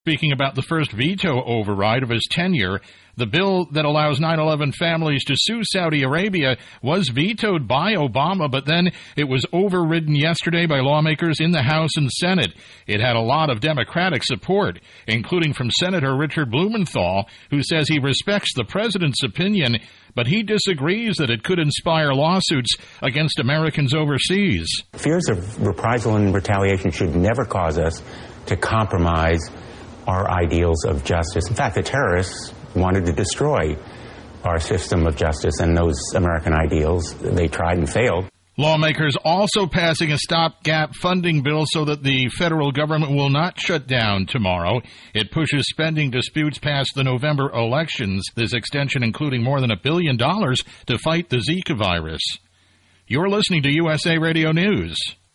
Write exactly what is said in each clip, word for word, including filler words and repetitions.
Speaking about the first veto override of his tenure, the bill that allows nine eleven families to sue Saudi Arabia was vetoed by Obama, but then it was overridden yesterday by lawmakers in the House and Senate. It had a lot of Democratic support, including from Senator Richard Blumenthal, who says he respects the president's opinion, but he disagrees that it could inspire lawsuits against Americans overseas. Fears of reprisal and retaliation should never cause us to compromise our ideals of justice. In fact, the terrorists wanted to destroy our system of justice and those American ideals. They tried and failed. Lawmakers also passing a stopgap funding bill so that the federal government will not shut down tomorrow. It pushes spending disputes past the November elections, this extension including more than a billion dollars to fight the Zika virus. You're listening to U S A Radio News.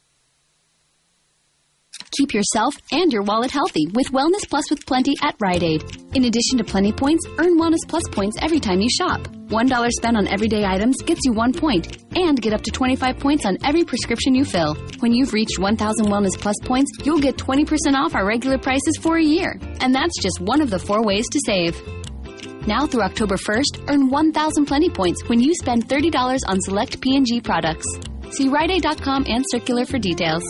Keep yourself and your wallet healthy with Wellness Plus with Plenty at Rite Aid. In addition to Plenty points, earn Wellness Plus points every time you shop. one dollar spent on everyday items gets you one point, and get up to twenty-five points on every prescription you fill. When you've reached one thousand Wellness Plus points, you'll get twenty percent off our regular prices for a year. And that's just one of the four ways to save. Now through October first, earn one thousand Plenty points when you spend thirty dollars on select P and G products. See Rite Aid dot com and Circular for details.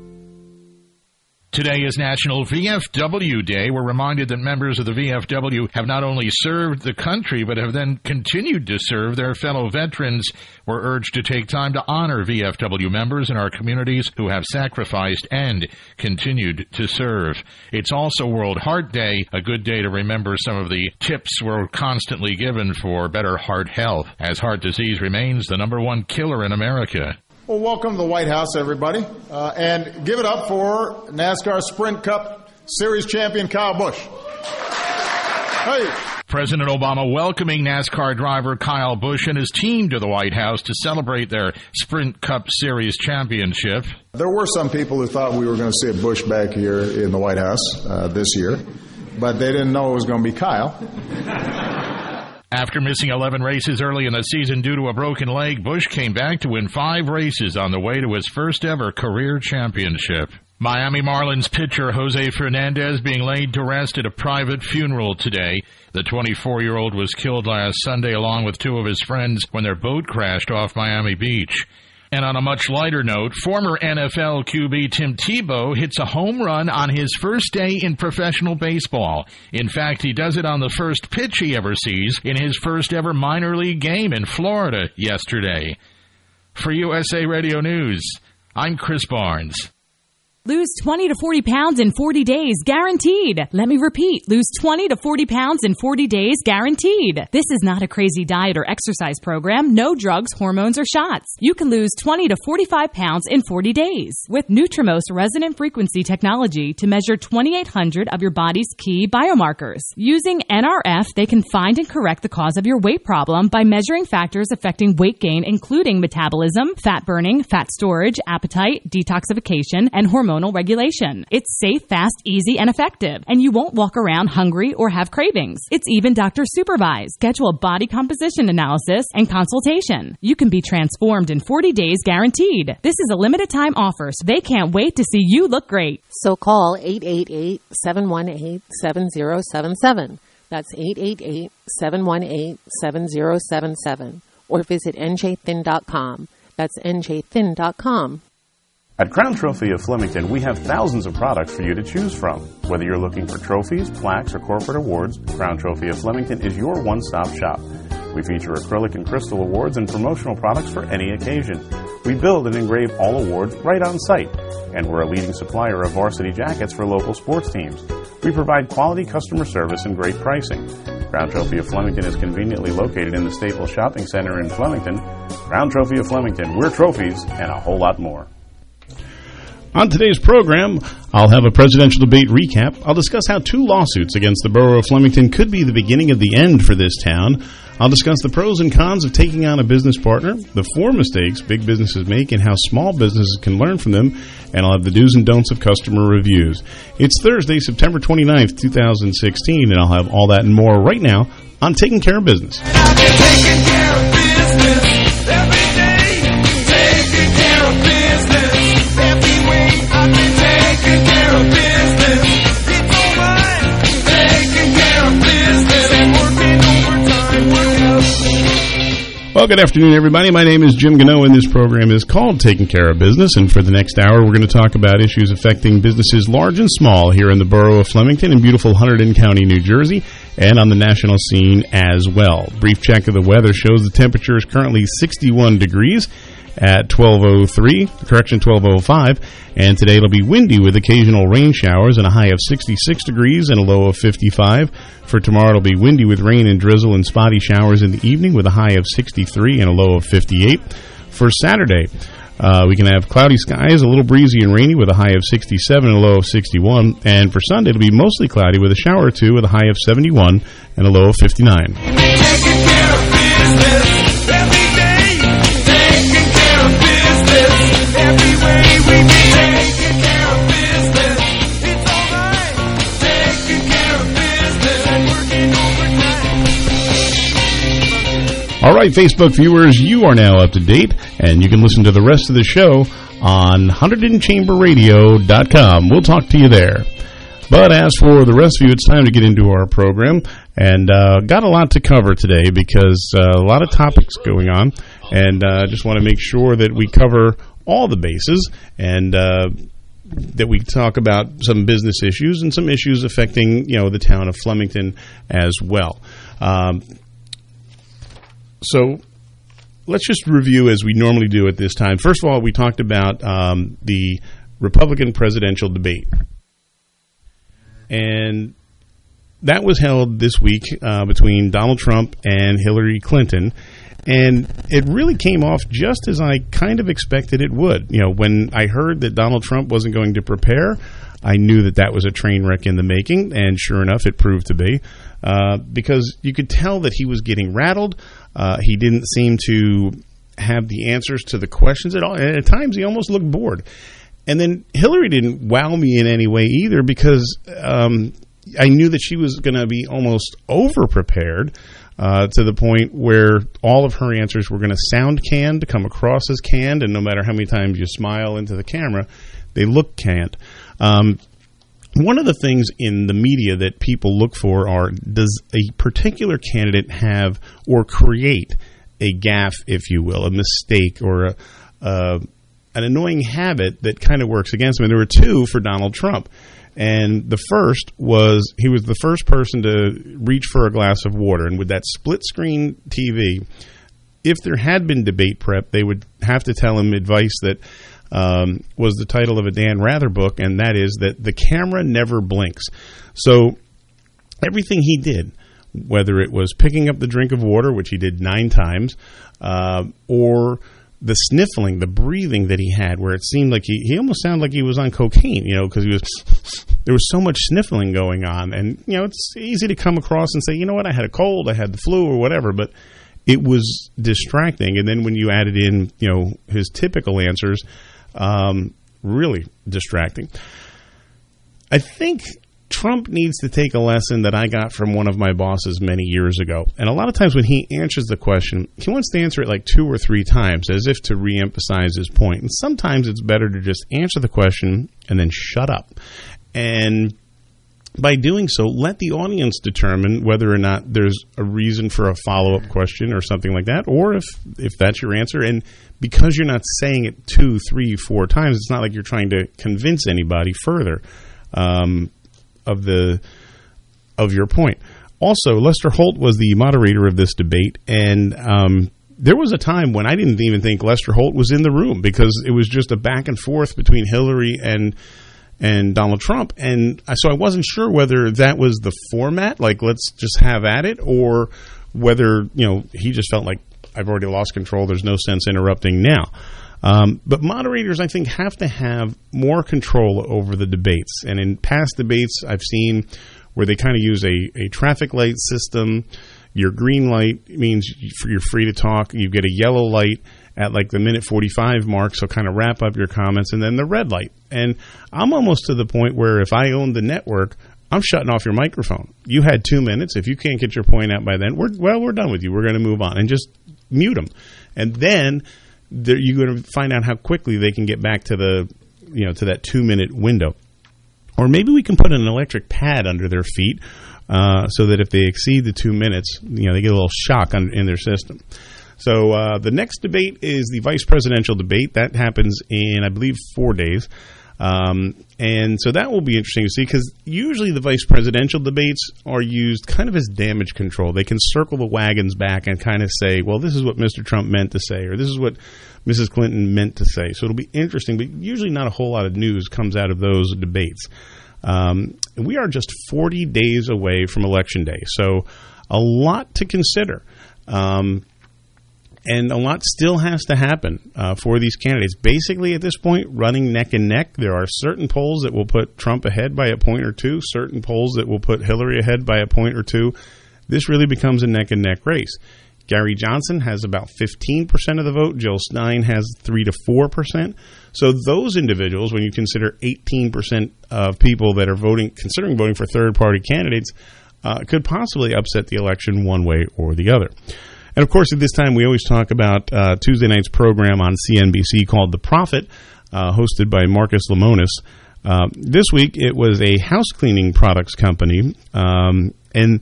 Today is National V F W Day. We're reminded that members of the V F W have not only served the country, but have then continued to serve their fellow veterans. We're urged to take time to honor V F W members in our communities who have sacrificed and continued to serve. It's also World Heart Day, a good day to remember some of the tips we're constantly given for better heart health, as heart disease remains the number one killer in America. Well, welcome to the White House, everybody, uh, and give it up for NASCAR Sprint Cup Series champion Kyle Busch. Hey. President Obama welcoming NASCAR driver Kyle Busch and his team to the White House to celebrate their Sprint Cup Series championship. There were some people who thought we were going to see a Busch back here in the White House uh, this year, but they didn't know it was going to be Kyle. After missing eleven races early in the season due to a broken leg, Busch came back to win five races on the way to his first ever career championship. Miami Marlins pitcher Jose Fernandez being laid to rest at a private funeral today. The twenty-four-year-old was killed last Sunday along with two of his friends when their boat crashed off Miami Beach. And on a much lighter note, former N F L Q B Tim Tebow hits a home run on his first day in professional baseball. In fact, he does it on the first pitch he ever sees in his first ever minor league game in Florida yesterday. For U S A Radio News, I'm Chris Barnes. Lose twenty to forty pounds in forty days, guaranteed. Let me repeat, lose twenty to forty pounds in forty days, guaranteed. This is not a crazy diet or exercise program. No drugs, hormones, or shots. You can lose twenty to forty-five pounds in forty days with Nutrimost resonant frequency technology to measure twenty-eight hundred of your body's key biomarkers. Using N R F, they can find and correct the cause of your weight problem by measuring factors affecting weight gain, including metabolism, fat burning, fat storage, appetite, detoxification, and hormone regulation. It's safe, fast, easy, and effective, and you won't walk around hungry or have cravings. It's even doctor supervised. Schedule a body composition analysis and consultation. You can be transformed in forty days guaranteed. This is a limited time offer, so they can't wait to see you look great. So call eight eight eight, seven one eight, seven zero seven seven. That's eight eight eight, seven one eight, seven zero seven seven. Or visit N J thin dot com. That's N J thin dot com. At Crown Trophy of Flemington, we have thousands of products for you to choose from. Whether you're looking for trophies, plaques, or corporate awards, Crown Trophy of Flemington is your one-stop shop. We feature acrylic and crystal awards and promotional products for any occasion. We build and engrave all awards right on site, and we're a leading supplier of varsity jackets for local sports teams. We provide quality customer service and great pricing. Crown Trophy of Flemington is conveniently located in the Staples Shopping Center in Flemington. Crown Trophy of Flemington, we're trophies and a whole lot more. On today's program, I'll have a presidential debate recap. I'll discuss how two lawsuits against the borough of Flemington could be the beginning of the end for this town. I'll discuss the pros and cons of taking on a business partner, the four mistakes big businesses make, and how small businesses can learn from them. And I'll have the do's and don'ts of customer reviews. It's Thursday, September twenty-ninth, twenty sixteen, and I'll have all that and more right now on Taking Care of Business. I've been taking care of business every day. Taking care of business every way. I've been taking care of business. It's alright. Well, good afternoon, everybody. My name is Jim Gano, and this program is called Taking Care of Business. And for the next hour, we're going to talk about issues affecting businesses large and small here in the borough of Flemington in beautiful Hunterdon County, New Jersey, and on the national scene as well. Brief check of the weather shows the temperature is currently sixty-one degrees at twelve oh three, correction, twelve oh five, and today it'll be windy with occasional rain showers and a high of sixty-six degrees and a low of fifty-five. For tomorrow, it'll be windy with rain and drizzle and spotty showers in the evening with a high of sixty-three and a low of fifty-eight. For Saturday, uh, we can have cloudy skies, a little breezy and rainy with a high of sixty-seven and a low of sixty-one. And for Sunday, it'll be mostly cloudy with a shower or two with a high of seventy-one and a low of fifty-nine. Taking care of business every day. Taking care of business every way we be taking care of business. It's all right. Taking care of business and working overtime. All right, Facebook viewers, you are now up to date, and you can listen to the rest of the show on Hunterdon Chamber Radio dot com. We'll talk to you there. But as for the rest of you, it's time to get into our program, and uh, got a lot to cover today because uh, a lot of topics going on, and I uh, just want to make sure that we cover all the bases and uh, that we talk about some business issues and some issues affecting, you know, the town of Flemington as well. Um, so let's just review as we normally do at this time. First of all, we talked about um, the Republican presidential debate. And that was held this week uh, between Donald Trump and Hillary Clinton. And it really came off just as I kind of expected it would. You know, when I heard that Donald Trump wasn't going to prepare, I knew that that was a train wreck in the making. And sure enough, it proved to be. Uh, because you could tell that he was getting rattled. Uh, he didn't seem to have the answers to the questions at all. And at times, he almost looked bored. And then Hillary didn't wow me in any way either because um, I knew that she was going to be almost over-prepared uh, to the point where all of her answers were going to sound canned, come across as canned, and no matter how many times you smile into the camera, they look canned. Um, one of the things in the media that people look for are, does a particular candidate have or create a gaffe, if you will, a mistake or a... a an annoying habit that kind of works against him. And there were two for Donald Trump. And the first was he was the first person to reach for a glass of water. And with that split-screen T V, if there had been debate prep, they would have to tell him advice that um, was the title of a Dan Rather book, and that is that the camera never blinks. So everything he did, whether it was picking up the drink of water, which he did nine times, uh, or the sniffling, the breathing that he had, where it seemed like he, he almost sounded like he was on cocaine, you know, because he was there was so much sniffling going on. And, you know, it's easy to come across and say, you know what, I had a cold, I had the flu or whatever, but it was distracting. And then when you added in, you know, his typical answers, um, really distracting. I think Trump needs to take a lesson that I got from one of my bosses many years ago. And a lot of times when he answers the question, he wants to answer it like two or three times as if to reemphasize his point. And sometimes it's better to just answer the question and then shut up. And by doing so, let the audience determine whether or not there's a reason for a follow-up question or something like that, or if, if that's your answer. And because you're not saying it two, three, four times, it's not like you're trying to convince anybody further. Um... of the of your point. Also, Lester Holt was the moderator of this debate, and um, there was a time when I didn't even think Lester Holt was in the room because it was just a back and forth between Hillary and and Donald Trump, and so I wasn't sure whether that was the format, like let's just have at it, or whether, you know, he just felt like I've already lost control, there's no sense interrupting now. Um, but moderators, I think, have to have more control over the debates. And in past debates, I've seen where they kind of use a, a traffic light system. Your green light means you're free to talk. You get a yellow light at like the minute forty-five mark, so kind of wrap up your comments, and then the red light. And I'm almost to the point where if I owned the network, I'm shutting off your microphone. You had two minutes. If you can't get your point out by then, we're, well, we're done with you. We're going to move on. And just mute them. And then you're going to find out how quickly they can get back to the, you know, to that two minute window. Or maybe we can put an electric pad under their feet uh, so that if they exceed the two minutes, you know, they get a little shock on, in their system. So uh, the next debate is the vice presidential debate. That happens in, I believe, four days. Um, and so that will be interesting to see, because usually the vice presidential debates are used kind of as damage control. They can circle the wagons back and kind of say, well, this is what Mister Trump meant to say, or this is what Missus Clinton meant to say. So it'll be interesting, but usually not a whole lot of news comes out of those debates. Um, we are just forty days away from Election Day, so a lot to consider. Um And a lot still has to happen uh, for these candidates. Basically, at this point, running neck and neck. There are certain polls that will put Trump ahead by a point or two, certain polls that will put Hillary ahead by a point or two. This really becomes a neck and neck race. Gary Johnson has about fifteen percent of the vote. Jill Stein has three to four percent. So those individuals, when you consider eighteen percent of people that are voting, considering voting for third-party candidates, uh, could possibly upset the election one way or the other. And, of course, at this time, we always talk about uh, Tuesday night's program on C N B C called The Prophet, uh, hosted by Marcus Lemonis. Uh, this week, it was a house cleaning products company, um, and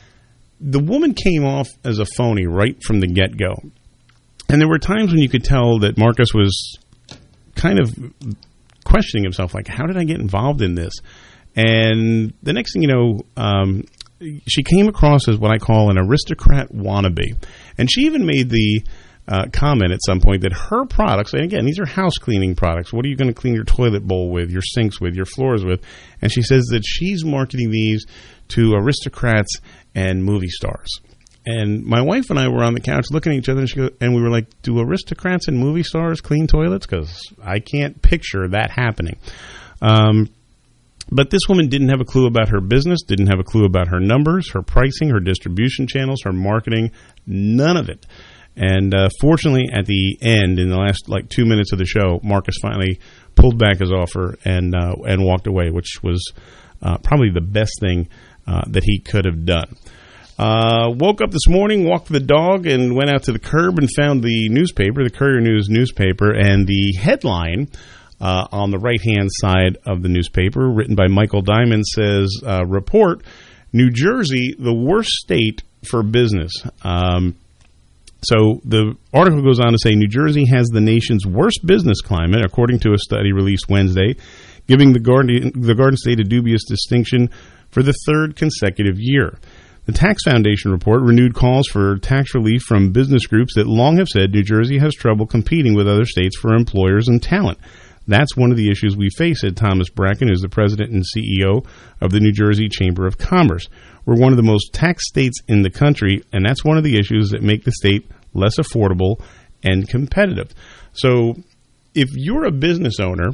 the woman came off as a phony right from the get-go. And there were times when you could tell that Marcus was kind of questioning himself, like, how did I get involved in this? And the next thing you know, um, she came across as what I call an aristocrat wannabe. And she even made the uh, comment at some point that her products, and again, these are house cleaning products. What are you going to clean your toilet bowl with, your sinks with, your floors with? And she says that she's marketing these to aristocrats and movie stars. And my wife and I were on the couch looking at each other, and, she go, and we were like, do aristocrats and movie stars clean toilets? Because I can't picture that happening. Um But this woman didn't have a clue about her business, didn't have a clue about her numbers, her pricing, her distribution channels, her marketing, none of it. And uh, fortunately, at the end, in the last like two minutes of the show, Marcus finally pulled back his offer and uh, and walked away, which was uh, probably the best thing uh, that he could have done. Uh, woke up this morning, walked the dog, and went out to the curb and found the newspaper, the Courier News newspaper, and the headline Uh, on the right-hand side of the newspaper, written by Michael Diamond, says, uh, report, New Jersey, the worst state for business. Um, so the article goes on to say, New Jersey has the nation's worst business climate, according to a study released Wednesday, giving the Garden, the Garden State a dubious distinction for the third consecutive year. The Tax Foundation report renewed calls for tax relief from business groups that long have said New Jersey has trouble competing with other states for employers and talent. That's one of the issues we face, said Thomas Bracken, who's the president and C E O of the New Jersey Chamber of Commerce. We're one of the most taxed states in the country, and that's one of the issues that make the state less affordable and competitive. So if you're a business owner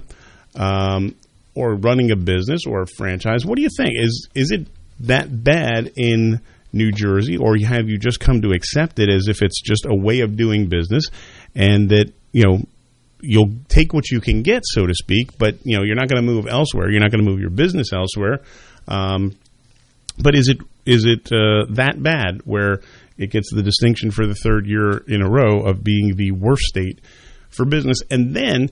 um, or running a business or a franchise, what do you think? Is is it that bad in New Jersey, or have you just come to accept it as if it's just a way of doing business and that, you know, you'll take what you can get, so to speak, but, you know, you're not going to move elsewhere. You're not going to move your business elsewhere. Um, but is it is it uh, that bad where it gets the distinction for the third year in a row of being the worst state for business? And then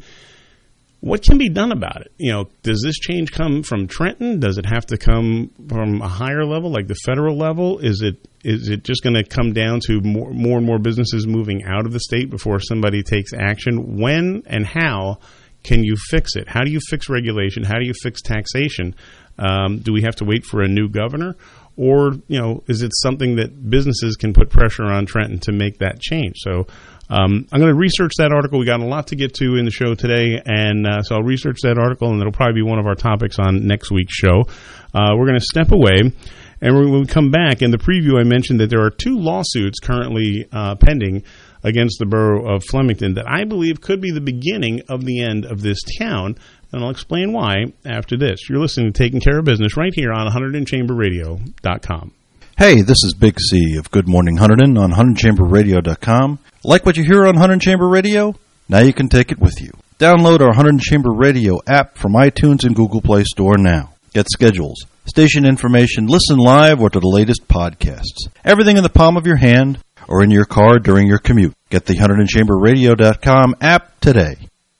what can be done about it? You know, does this change come from Trenton? Does it have to come from a higher level, like the federal level? Is it is it just going to come down to more, more and more businesses moving out of the state before somebody takes action? When and how can you fix it? How do you fix regulation? How do you fix taxation? Um, do we have to wait for a new governor? Or, you know, is it something that businesses can put pressure on Trenton to make that change? So um, I'm going to research that article. We got a lot to get to in the show today, and uh, so I'll research that article, and it'll probably be one of our topics on next week's show. Uh, we're going to step away, and when we come back, in the preview I mentioned that there are two lawsuits currently uh, pending against the borough of Flemington that I believe could be the beginning of the end of this town, and I'll explain why after this. You're listening to Taking Care of Business right here on Hunterdon Chamber Radio dot com. Hey, this is Big C of Good Morning Hunterdon on Hunterdon Chamber Radio dot com. Like what you hear on Hunterdon Chamber Radio? Now you can take it with you. Download our Hunterdon Chamber Radio app from iTunes and Google Play Store now. Get schedules, station information, listen live, or to the latest podcasts. Everything in the palm of your hand or in your car during your commute. Get the Hunterdon Chamber Radio dot com app today.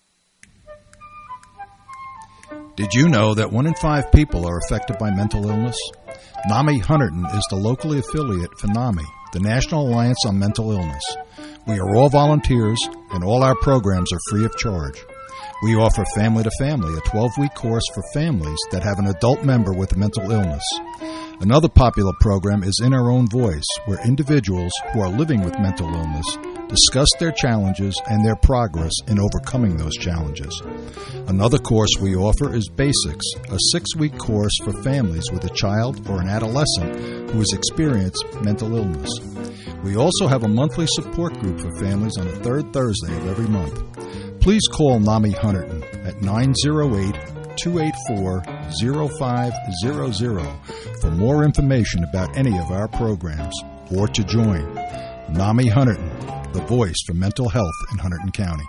Did you know that one in five people are affected by mental illness? NAMI Hunterdon is the locally affiliate for NAMI, the National Alliance on Mental Illness. We are all volunteers, and all our programs are free of charge. We offer Family to Family, a twelve-week course for families that have an adult member with a mental illness. Another popular program is In Our Own Voice, where individuals who are living with mental illness discuss their challenges and their progress in overcoming those challenges. Another course we offer is Basics, a six-week course for families with a child or an adolescent who has experienced mental illness. We also have a monthly support group for families on the third Thursday of every month. Please call NAMI Hunterdon at nine oh eight, two eight four, oh five hundred for more information about any of our programs or to join. NAMI Hunterdon, the voice for mental health in Hunterdon County.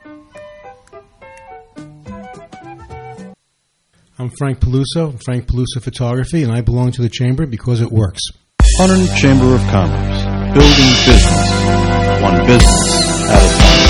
I'm Frank Peluso, Frank Peluso Photography, and I belong to the Chamber because it works. Hunterdon Chamber of Commerce, building business, one business at a time.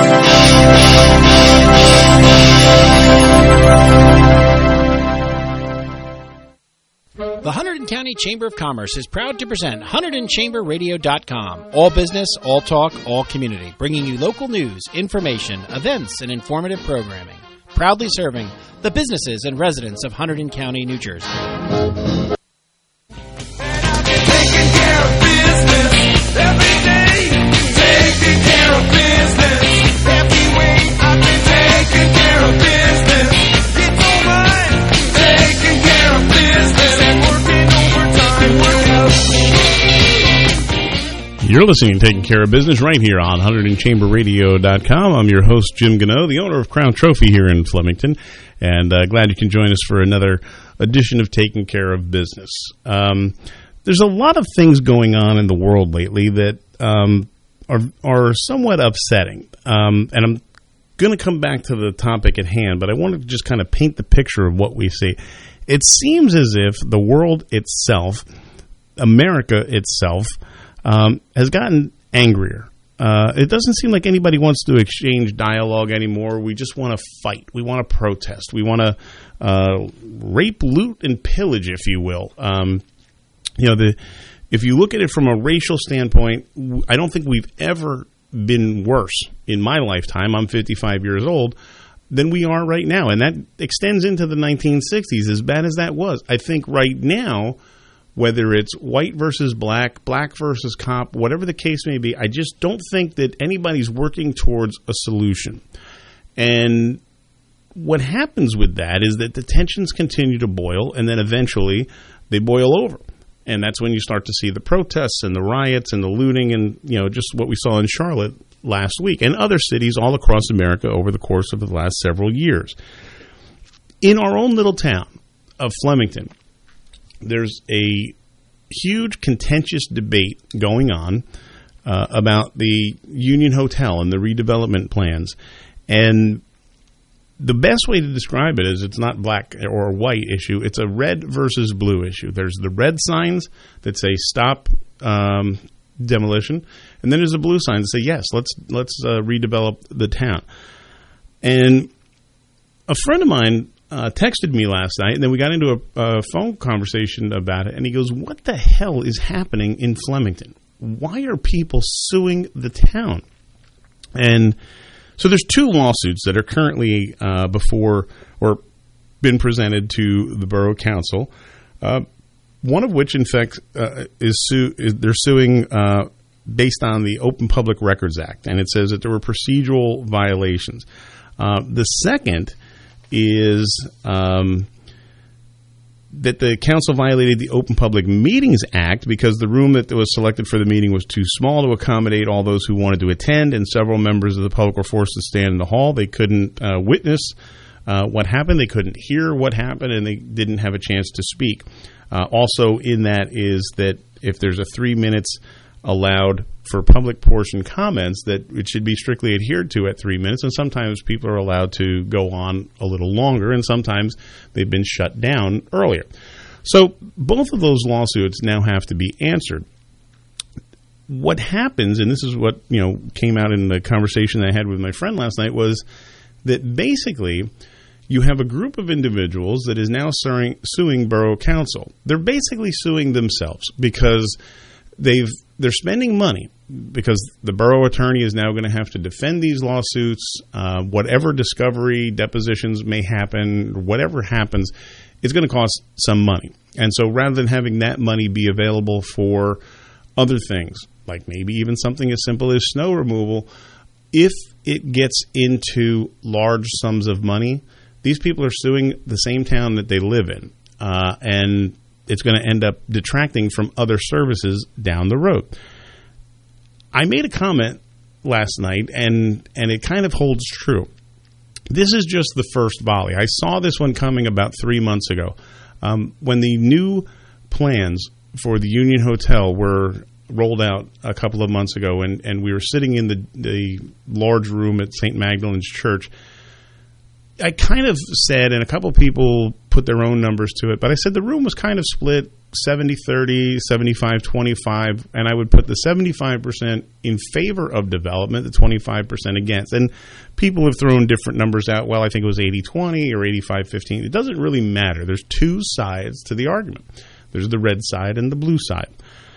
The Hunterdon County Chamber of Commerce is proud to present Hunterdon Chamber Radio dot com. All business, all talk, all community. Bringing you local news, information, events, and informative programming. Proudly serving the businesses and residents of Hunterdon County, New Jersey. You're listening to Taking Care of Business right here on Hunterdon Chamber Radio dot com. I'm your host, Jim Gano, the owner of Crown Trophy here in Flemington, and uh, glad you can join us for another edition of Taking Care of Business. Um, there's a lot of things going on in the world lately that um, are, are somewhat upsetting, um, and I'm going to come back to the topic at hand, but I want to just kind of paint the picture of what we see. It seems as if the world itself, America itself, Um, has gotten angrier. Uh, it doesn't seem like anybody wants to exchange dialogue anymore. We just want to fight. We want to protest. We want to uh, rape, loot, and pillage, if you will. Um, you know, the if you look at it from a racial standpoint, I don't think we've ever been worse in my lifetime. I'm fifty-five years old. Than we are right now, and that extends into the nineteen sixties. As bad as that was, I think right now, whether it's white versus black, black versus cop, whatever the case may be, I just don't think that anybody's working towards a solution. And what happens with that is that the tensions continue to boil, and then eventually they boil over. And that's when you start to see the protests and the riots and the looting and, you know, just what we saw in Charlotte last week and other cities all across America over the course of the last several years. In our own little town of Flemington, there's a huge contentious debate going on uh, about the Union Hotel and the redevelopment plans. And the best way to describe it is it's not black or white issue. It's a red versus blue issue. There's the red signs that say stop um, demolition, and then there's a blue sign that say yes, let's let's uh, redevelop the town. And a friend of mine Uh, texted me last night, and then we got into a, a phone conversation about it, and he goes, what the hell is happening in Flemington? Why are people suing the town? And so there's two lawsuits that are currently uh, before or been presented to the Borough Council, uh, one of which, in fact, uh, is, su- is they're suing uh, based on the Open Public Records Act, and it says that there were procedural violations. Uh, the second is um, that the council violated the Open Public Meetings Act because the room that was selected for the meeting was too small to accommodate all those who wanted to attend, and several members of the public were forced to stand in the hall. They couldn't uh, witness uh, what happened. They couldn't hear what happened, and they didn't have a chance to speak. Uh, also in that is that if there's a three minutes allowed for public portion comments, that it should be strictly adhered to at three minutes, and sometimes people are allowed to go on a little longer, and sometimes they've been shut down earlier. So both of those lawsuits now have to be answered. What happens, and this is what, you know, came out in the conversation I had with my friend last night, was that basically you have a group of individuals that is now suing, suing Borough Council. They're basically suing themselves because they've they're spending money because the borough attorney is now going to have to defend these lawsuits. Uh, whatever discovery depositions may happen, whatever happens, it's going to cost some money. And so rather than having that money be available for other things, like maybe even something as simple as snow removal, if it gets into large sums of money, these people are suing the same town that they live in. Uh, and it's going to end up detracting from other services down the road. I made a comment last night, and, and it kind of holds true. This is just the first volley. I saw this one coming about three months ago. Um, when the new plans for the Union Hotel were rolled out a couple of months ago, and, and we were sitting in the, the large room at Saint Magdalene's Church, I kind of said, and a couple people put their own numbers to it, but I said the room was kind of split seventy thirty, seventy-five twenty-five, and I would put the seventy-five percent in favor of development, the twenty-five percent against. And people have thrown different numbers out. Well, I think it was eighty twenty or eighty-five fifteen. It doesn't really matter. There's two sides to the argument. There's the red side and the blue side.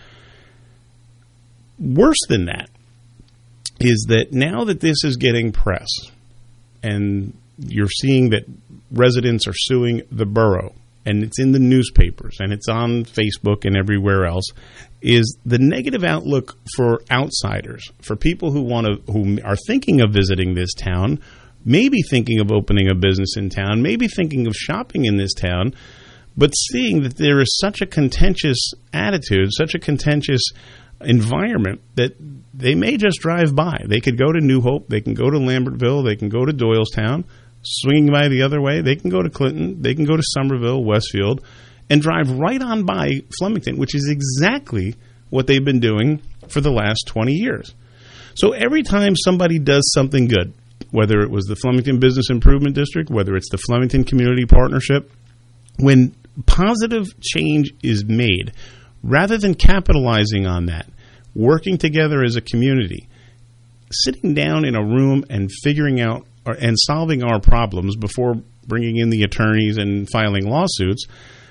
Worse than that is that now that this is getting press, and you're seeing that residents are suing the borough, and it's in the newspapers, and it's on Facebook and everywhere else, is the negative outlook for outsiders, for people who want to, who are thinking of visiting this town, maybe thinking of opening a business in town, maybe thinking of shopping in this town, but seeing that there is such a contentious attitude, such a contentious environment that they may just drive by. They could go to New Hope, they can go to Lambertville, they can go to Doylestown. Swinging by the other way, they can go to Clinton, they can go to Somerville, Westfield, and drive right on by Flemington, which is exactly what they've been doing for the last twenty years. So every time somebody does something good, whether it was the Flemington Business Improvement District, whether it's the Flemington Community Partnership, when positive change is made, rather than capitalizing on that, working together as a community, sitting down in a room and figuring out and solving our problems before bringing in the attorneys and filing lawsuits,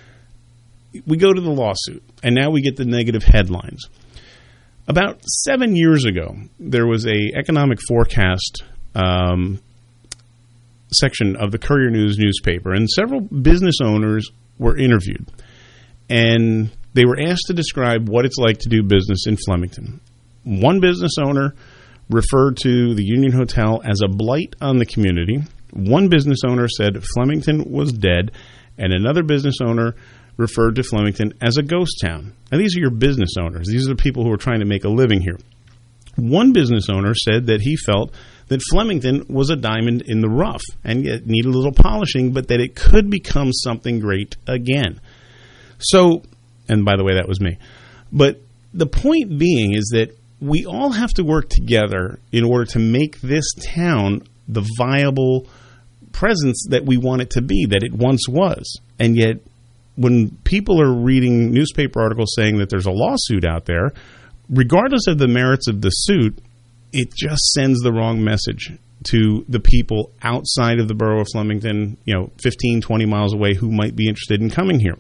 we go to the lawsuit, and now we get the negative headlines. About seven years ago, there was a economic forecast um, section of the Courier News newspaper, and several business owners were interviewed, and they were asked to describe what it's like to do business in Flemington. One business owner referred to the Union Hotel as a blight on the community. One business owner said Flemington was dead, and another business owner referred to Flemington as a ghost town. Now, these are your business owners. These are the people who are trying to make a living here. One business owner said that he felt that Flemington was a diamond in the rough and yet needed a little polishing, but that it could become something great again. So, and by the way, that was me. But the point being is that we all have to work together in order to make this town the viable presence that we want it to be, that it once was. And yet, when people are reading newspaper articles saying that there's a lawsuit out there, regardless of the merits of the suit, it just sends the wrong message to the people outside of the borough of Flemington, you know, fifteen, twenty miles away, who might be interested in coming here.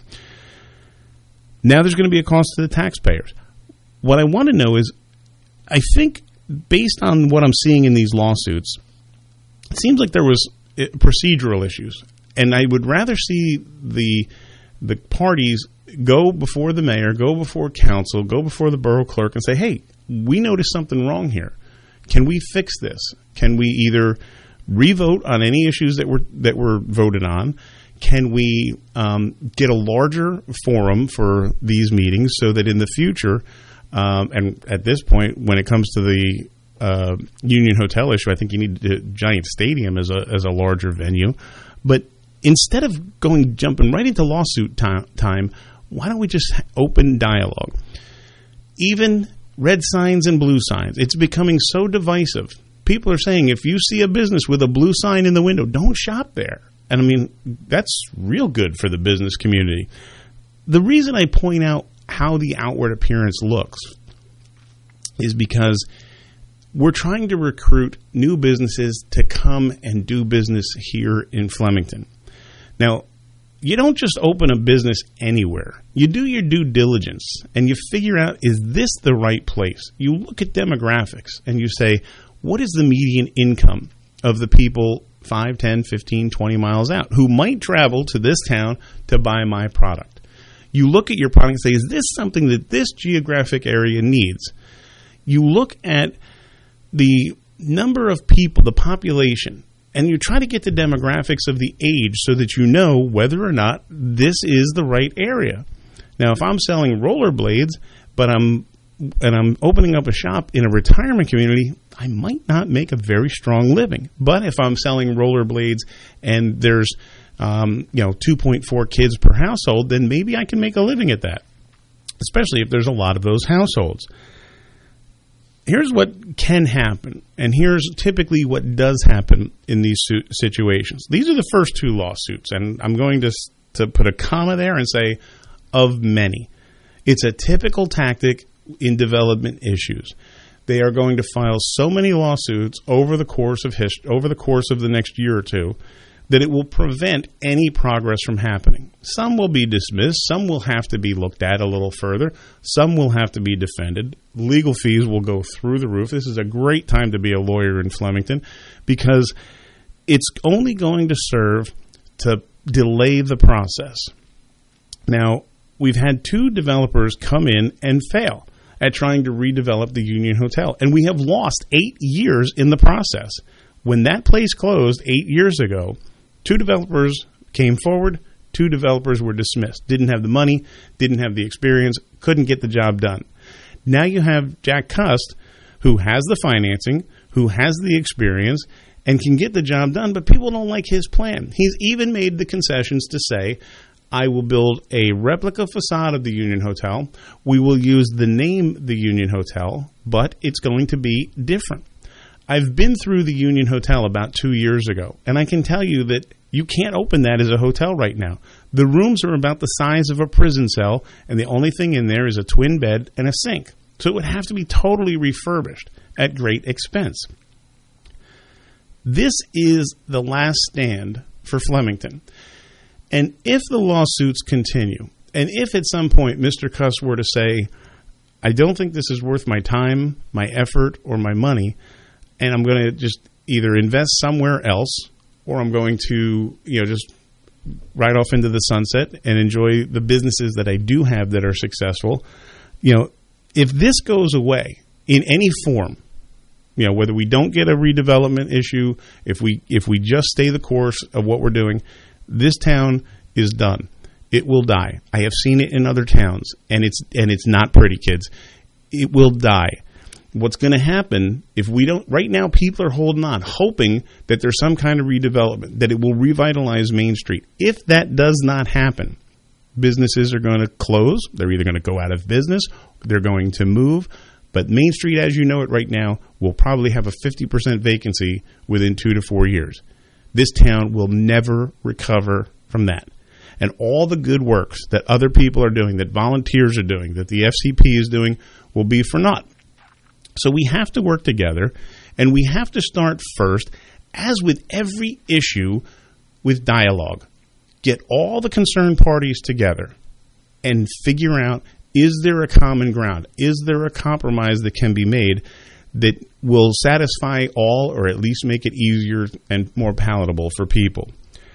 Now there's going to be a cost to the taxpayers. What I want to know is, I think, based on what I'm seeing in these lawsuits, it seems like there was procedural issues, and I would rather see the the parties go before the mayor, go before council, go before the borough clerk, and say, "Hey, we noticed something wrong here. Can we fix this? Can we either revote on any issues that were that were voted on? Can we um, get a larger forum for these meetings so that in the future?" Um, and at this point, when it comes to the uh, Union Hotel issue, I think you need a giant stadium as a as a larger venue. But instead of going jumping right into lawsuit time, time, why don't we just open dialogue? Even red signs and blue signs, it's becoming so divisive. People are saying if you see a business with a blue sign in the window, don't shop there. And I mean, that's real good for the business community. The reason I point out how the outward appearance looks is because we're trying to recruit new businesses to come and do business here in Flemington. Now, you don't just open a business anywhere. You do your due diligence, and you figure out, is this the right place? You look at demographics, and you say, what is the median income of the people five, ten, fifteen, twenty miles out who might travel to this town to buy my product? You look at your product and say, is this something that this geographic area needs? You look at the number of people, the population, and you try to get the demographics of the age so that you know whether or not this is the right area. Now, if I'm selling rollerblades, but I'm and I'm opening up a shop in a retirement community, I might not make a very strong living. But if I'm selling rollerblades and there's um, you know two point four kids per household, then maybe I can make a living at that, especially if there's a lot of those households. Here's what can happen, and here's typically what does happen in these su- situations. These are the first two lawsuits, and I'm going to to put a comma there and say of many. It's a typical tactic in development issues. They are going to file so many lawsuits over the course of hist- over the course of the next year or two that it will prevent any progress from happening. Some will be dismissed. Some will have to be looked at a little further. Some will have to be defended. Legal fees will go through the roof. This is a great time to be a lawyer in Flemington because it's only going to serve to delay the process. Now, we've had two developers come in and fail at trying to redevelop the Union Hotel, and we have lost eight years in the process. When that place closed eight years ago, two developers came forward, two developers were dismissed. Didn't have the money, didn't have the experience, couldn't get the job done. Now you have Jack Cust, who has the financing, who has the experience, and can get the job done, but people don't like his plan. He's even made the concessions to say, I will build a replica facade of the Union Hotel. We will use the name the Union Hotel, but it's going to be different. I've been through the Union Hotel about two years ago, and I can tell you that you can't open that as a hotel right now. The rooms are about the size of a prison cell, and the only thing in there is a twin bed and a sink. So it would have to be totally refurbished at great expense. This is the last stand for Flemington. And if the lawsuits continue, and if at some point Mister Cuss were to say, I don't think this is worth my time, my effort, or my money, and I'm going to just either invest somewhere else or I'm going to, you know, just ride off into the sunset and enjoy the businesses that I do have that are successful. You know, if this goes away in any form, you know, whether we don't get a redevelopment issue, if we if we just stay the course of what we're doing, this town is done. It will die. I have seen it in other towns, and it's and it's not pretty, kids. It will die. What's going to happen if we don't, right now people are holding on, hoping that there's some kind of redevelopment, that it will revitalize Main Street. If that does not happen, businesses are going to close. They're either going to go out of business, they're going to move. But Main Street, as you know it right now, will probably have a fifty percent vacancy within two to four years. This town will never recover from that. And all the good works that other people are doing, that volunteers are doing, that the F C P is doing, will be for naught. So we have to work together, and we have to start first, as with every issue, with dialogue. Get all the concerned parties together and figure out, is there a common ground? Is there a compromise that can be made that will satisfy all, or at least make it easier and more palatable for people?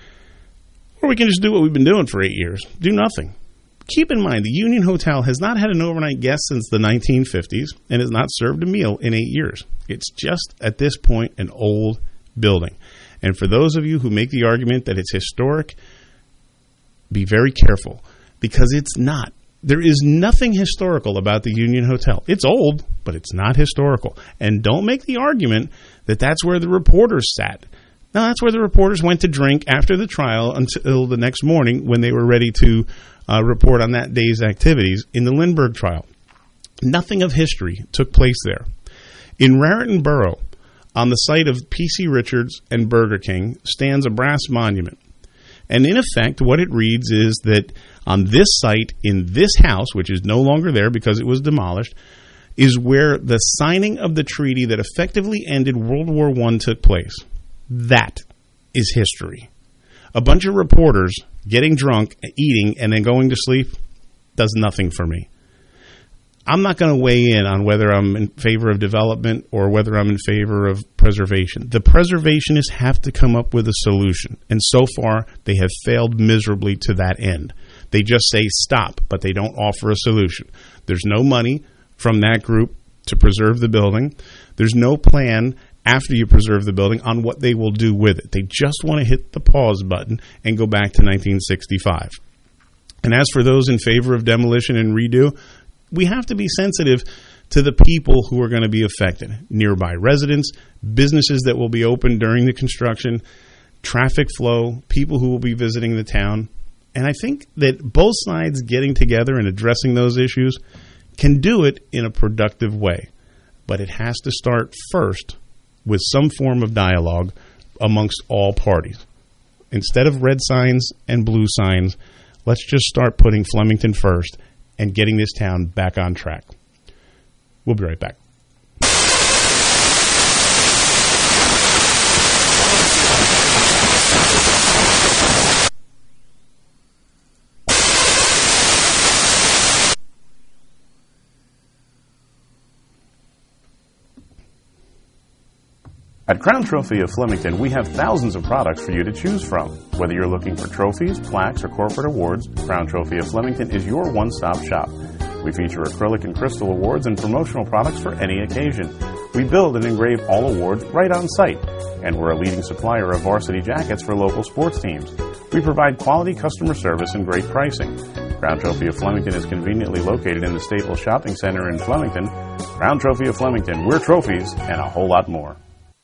Or we can just do what we've been doing for eight years. Do nothing. Keep in mind, the Union Hotel has not had an overnight guest since the nineteen fifties and has not served a meal in eight years. It's just, at this point, an old building. And for those of you who make the argument that it's historic, be very careful, because it's not. There is nothing historical about the Union Hotel. It's old, but it's not historical. And don't make the argument that that's where the reporters sat. No, that's where the reporters went to drink after the trial until the next morning when they were ready to uh, report on that day's activities in the Lindbergh trial. Nothing of history took place there. In Raritan Borough, on the site of P C Richards and Burger King, stands a brass monument. And in effect, what it reads is that on this site, in this house, which is no longer there because it was demolished, is where the signing of the treaty that effectively ended World War One took place. That is history. A bunch of reporters getting drunk, eating, and then going to sleep does nothing for me. I'm not going to weigh in on whether I'm in favor of development or whether I'm in favor of preservation. The preservationists have to come up with a solution, and so far they have failed miserably to that end. They just say stop, but they don't offer a solution. There's no money from that group to preserve the building. There's no plan after you preserve the building on what they will do with it. They just want to hit the pause button and go back to nineteen sixty-five. And as for those in favor of demolition and redo, we have to be sensitive to the people who are going to be affected. Nearby residents, businesses that will be open during the construction, traffic flow, people who will be visiting the town. And I think that both sides getting together and addressing those issues can do it in a productive way. But it has to start first with some form of dialogue amongst all parties. Instead of red signs and blue signs, let's just start putting Flemington first and getting this town back on track. We'll be right back. At Crown Trophy of Flemington, we have thousands of products for you to choose from. Whether you're looking for trophies, plaques, or corporate awards, Crown Trophy of Flemington is your one-stop shop. We feature acrylic and crystal awards and promotional products for any occasion. We build and engrave all awards right on site, and we're a leading supplier of varsity jackets for local sports teams. We provide quality customer service and great pricing. Crown Trophy of Flemington is conveniently located in the Staples Shopping Center in Flemington. Crown Trophy of Flemington, we're trophies and a whole lot more.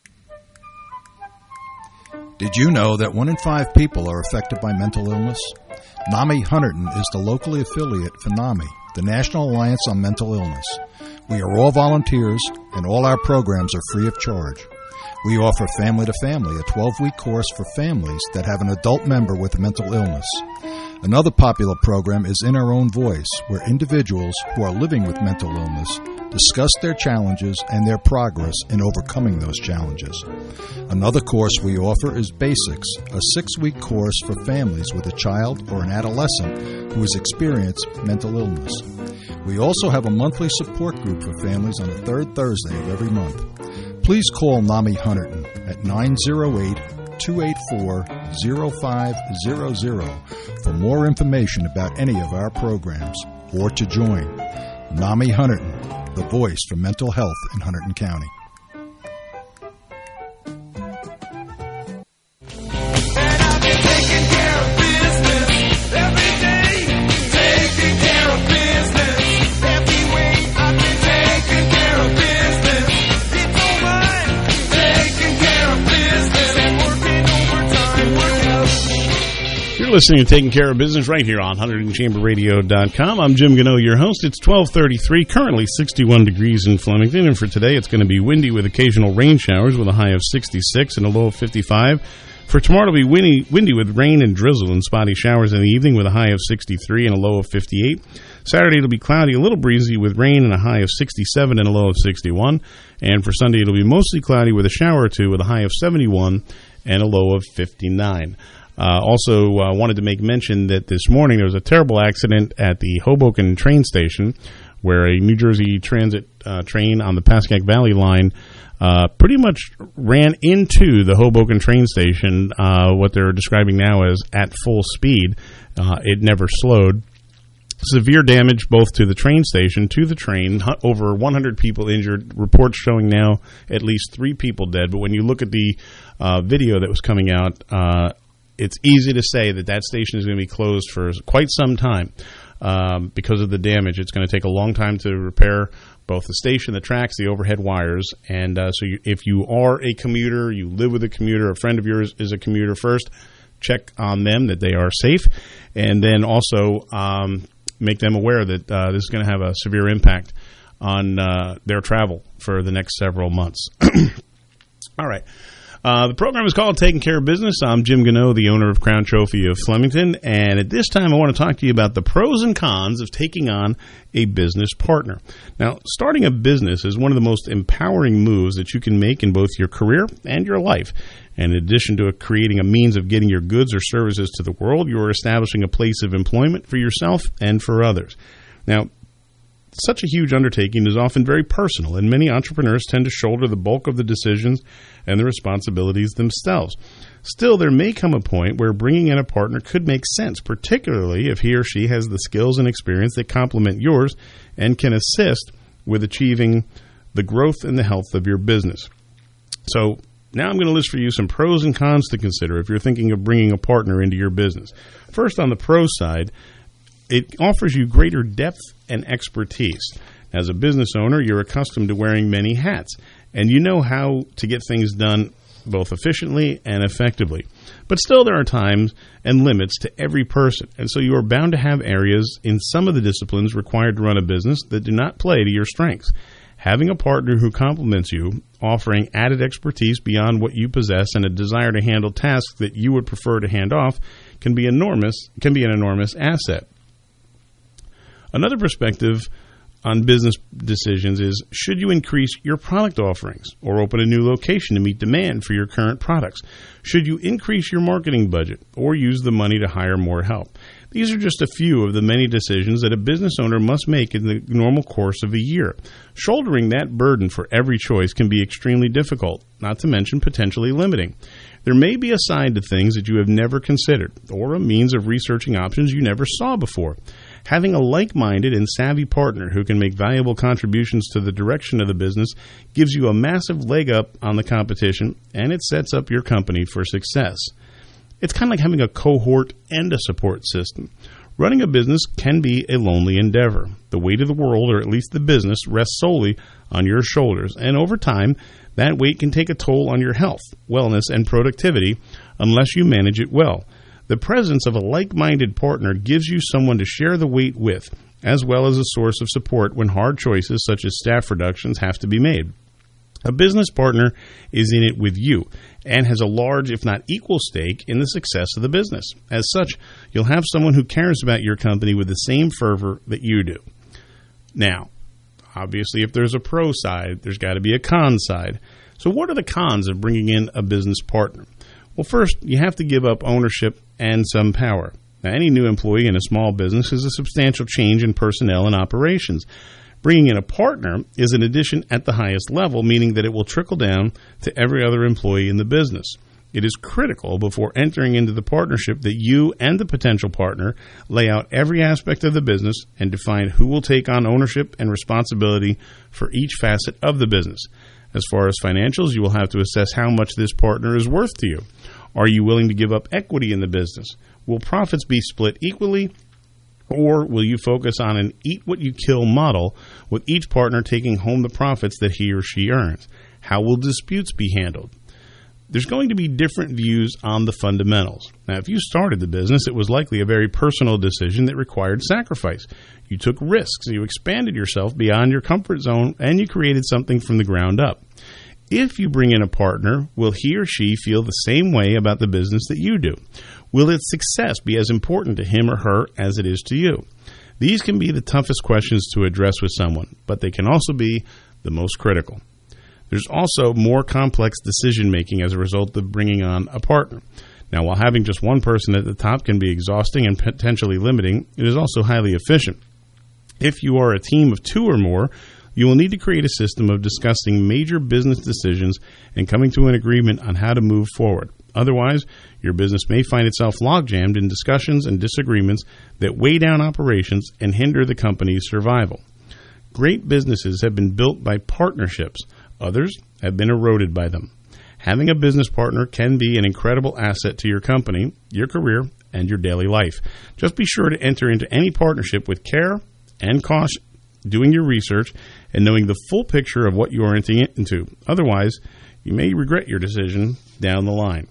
Did you know that one in five people are affected by mental illness? NAMI Hunterdon is the locally affiliate for NAMI, the National Alliance on Mental Illness. We are all volunteers, and all our programs are free of charge. We offer Family to Family, a twelve-week course for families that have an adult member with a mental illness. Another popular program is In Our Own Voice, where individuals who are living with mental illness discuss their challenges and their progress in overcoming those challenges. Another course we offer is Basics, a six-week course for families with a child or an adolescent who has experienced mental illness. We also have a monthly support group for families on the third Thursday of every month. Please call NAMI Hunterdon at nine oh eight, two eight four, oh five hundred for more information about any of our programs or to join. NAMI Hunterdon, the voice for mental health in Hunterdon County. Listening to Taking Care of Business right here on Hunterdon Chamber Radio dot com. I'm Jim Gano, your host. It's twelve thirty-three, currently sixty-one degrees in Flemington, and for today it's going to be windy with occasional rain showers with a high of sixty-six and a low of fifty-five. For tomorrow it'll be windy, windy with rain and drizzle and spotty showers in the evening with a high of sixty-three and a low of fifty-eight. Saturday it'll be cloudy, a little breezy with rain and a high of sixty-seven and a low of sixty-one. And for Sunday it'll be mostly cloudy with a shower or two with a high of seventy-one and a low of fifty-nine. Uh, also, uh, wanted to make mention that this morning there was a terrible accident at the Hoboken train station where a New Jersey Transit uh, train on the Pascack Valley line uh, pretty much ran into the Hoboken train station, uh, what they're describing now as at full speed. Uh, it never slowed. Severe damage both to the train station, to the train, over one hundred people injured, reports showing now at least three people dead. But when you look at the uh, video that was coming out, uh, it's easy to say that that station is going to be closed for quite some time um, because of the damage. It's going to take a long time to repair both the station, the tracks, the overhead wires. And uh, so you, if you are a commuter, you live with a commuter, a friend of yours is a commuter, first check on them that they are safe. And then also um, make them aware that uh, this is going to have a severe impact on uh, their travel for the next several months. All right. Uh, the program is called Taking Care of Business. I'm Jim Gano, the owner of Crown Trophy of Flemington, and at this time I want to talk to you about the pros and cons of taking on a business partner. Now, starting a business is one of the most empowering moves that you can make in both your career and your life. And in addition to creating a means of getting your goods or services to the world, you are establishing a place of employment for yourself and for others. Now, such a huge undertaking is often very personal, and many entrepreneurs tend to shoulder the bulk of the decisions and the responsibilities themselves. Still, there may come a point where bringing in a partner could make sense, particularly if he or she has the skills and experience that complement yours and can assist with achieving the growth and the health of your business. So, now I'm going to list for you some pros and cons to consider if you're thinking of bringing a partner into your business. First, on the pro side, it offers you greater depth and expertise. As a business owner, you're accustomed to wearing many hats, and you know how to get things done both efficiently and effectively. But still, there are times and limits to every person, and so you are bound to have areas in some of the disciplines required to run a business that do not play to your strengths. Having a partner who complements you, offering added expertise beyond what you possess and a desire to handle tasks that you would prefer to hand off can be enormous, can be an enormous asset. Another perspective on business decisions is, should you increase your product offerings or open a new location to meet demand for your current products? Should you increase your marketing budget or use the money to hire more help? These are just a few of the many decisions that a business owner must make in the normal course of a year. Shouldering that burden for every choice can be extremely difficult, not to mention potentially limiting. There may be a side to things that you have never considered, or a means of researching options you never saw before. Having a like-minded and savvy partner who can make valuable contributions to the direction of the business gives you a massive leg up on the competition, and it sets up your company for success. It's kind of like having a cohort and a support system. Running a business can be a lonely endeavor. The weight of the world, or at least the business, rests solely on your shoulders, and over time, that weight can take a toll on your health, wellness, and productivity unless you manage it well. The presence of a like-minded partner gives you someone to share the weight with, as well as a source of support when hard choices such as staff reductions have to be made. A business partner is in it with you and has a large, if not equal, stake in the success of the business. As such, you'll have someone who cares about your company with the same fervor that you do. Now, obviously, if there's a pro side, there's got to be a con side. So what are the cons of bringing in a business partner? Well, first, you have to give up ownership and some power. Now, any new employee in a small business is a substantial change in personnel and operations. Bringing in a partner is an addition at the highest level, meaning that it will trickle down to every other employee in the business. It is critical before entering into the partnership that you and the potential partner lay out every aspect of the business and define who will take on ownership and responsibility for each facet of the business. As far as financials, you will have to assess how much this partner is worth to you. Are you willing to give up equity in the business? Will profits be split equally? Or will you focus on an eat-what-you-kill model with each partner taking home the profits that he or she earns? How will disputes be handled? There's going to be different views on the fundamentals. Now, if you started the business, it was likely a very personal decision that required sacrifice. You took risks, you expanded yourself beyond your comfort zone, and you created something from the ground up. If you bring in a partner, will he or she feel the same way about the business that you do? Will its success be as important to him or her as it is to you? These can be the toughest questions to address with someone, but they can also be the most critical. There's also more complex decision-making as a result of bringing on a partner. Now, while having just one person at the top can be exhausting and potentially limiting, it is also highly efficient. If you are a team of two or more, you will need to create a system of discussing major business decisions and coming to an agreement on how to move forward. Otherwise, your business may find itself logjammed in discussions and disagreements that weigh down operations and hinder the company's survival. Great businesses have been built by partnerships. Others have been eroded by them. Having a business partner can be an incredible asset to your company, your career, and your daily life. Just be sure to enter into any partnership with care and caution, doing your research, and knowing the full picture of what you are entering into. Otherwise, you may regret your decision down the line.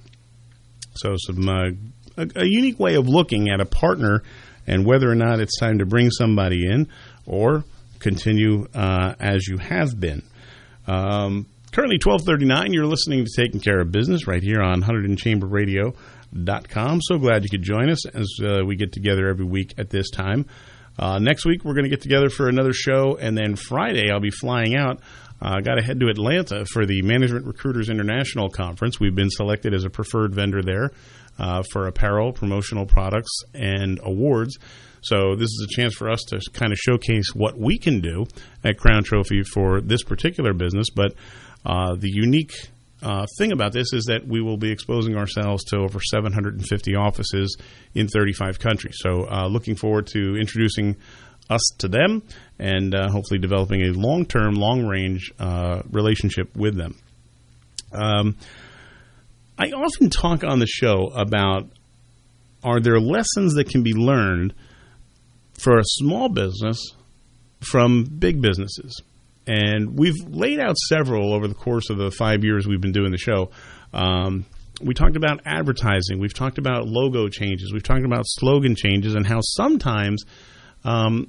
So some uh, a, a unique way of looking at a partner and whether or not it's time to bring somebody in or continue uh, as you have been. Um, Currently twelve thirty-nine. You're listening to Taking Care of Business right here on Hunterdon Chamber Radio dot com. So glad you could join us as uh, we get together every week at this time. Uh, next week, we're going to get together for another show, and then Friday, I'll be flying out. I uh, got to head to Atlanta for the Management Recruiters International Conference. We've been selected as a preferred vendor there uh, for apparel, promotional products, and awards. So this is a chance for us to kind of showcase what we can do at Crown Trophy for this particular business. But uh, the unique uh, thing about this is that we will be exposing ourselves to over seven hundred fifty offices in thirty-five countries. So uh, looking forward to introducing us to them and uh, hopefully developing a long-term, long-range uh, relationship with them. Um, I often talk on the show about, are there lessons that can be learned for a small business from big businesses? And we've laid out several over the course of the five years we've been doing the show. Um, we talked about advertising. We've talked about logo changes. We've talked about slogan changes and how sometimes um,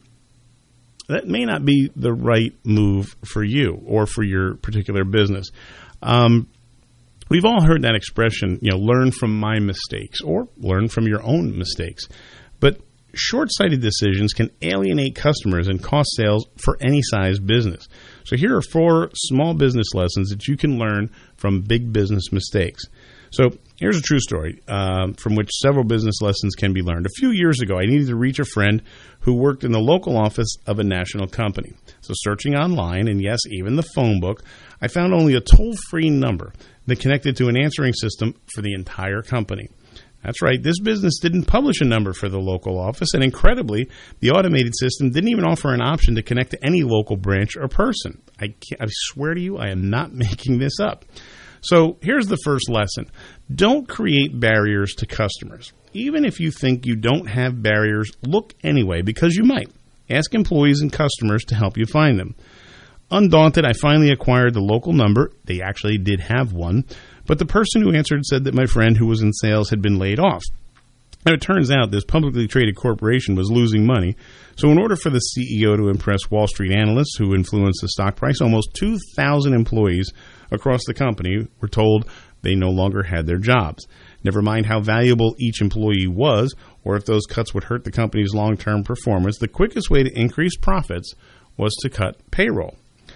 that may not be the right move for you or for your particular business. Um, we've all heard that expression, you know, learn from my mistakes or learn from your own mistakes. But short-sighted decisions can alienate customers and cost sales for any size business. So here are four small business lessons that you can learn from big business mistakes. So here's a true story um, from which several business lessons can be learned. A few years ago, I needed to reach a friend who worked in the local office of a national company. So searching online, and yes, even the phone book, I found only a toll-free number that connected to an answering system for the entire company. That's right, this business didn't publish a number for the local office, and incredibly, the automated system didn't even offer an option to connect to any local branch or person. I, can't, I swear to you, I am not making this up. So here's the first lesson. Don't create barriers to customers. Even if you think you don't have barriers, look anyway, because you might. Ask employees and customers to help you find them. Undaunted, I finally acquired the local number. They actually did have one. But the person who answered said that my friend who was in sales had been laid off. And it turns out this publicly traded corporation was losing money. So in order for the C E O to impress Wall Street analysts who influenced the stock price, almost two thousand employees across the company were told they no longer had their jobs. Never mind how valuable each employee was or if those cuts would hurt the company's long-term performance, the quickest way to increase profits was to cut payroll.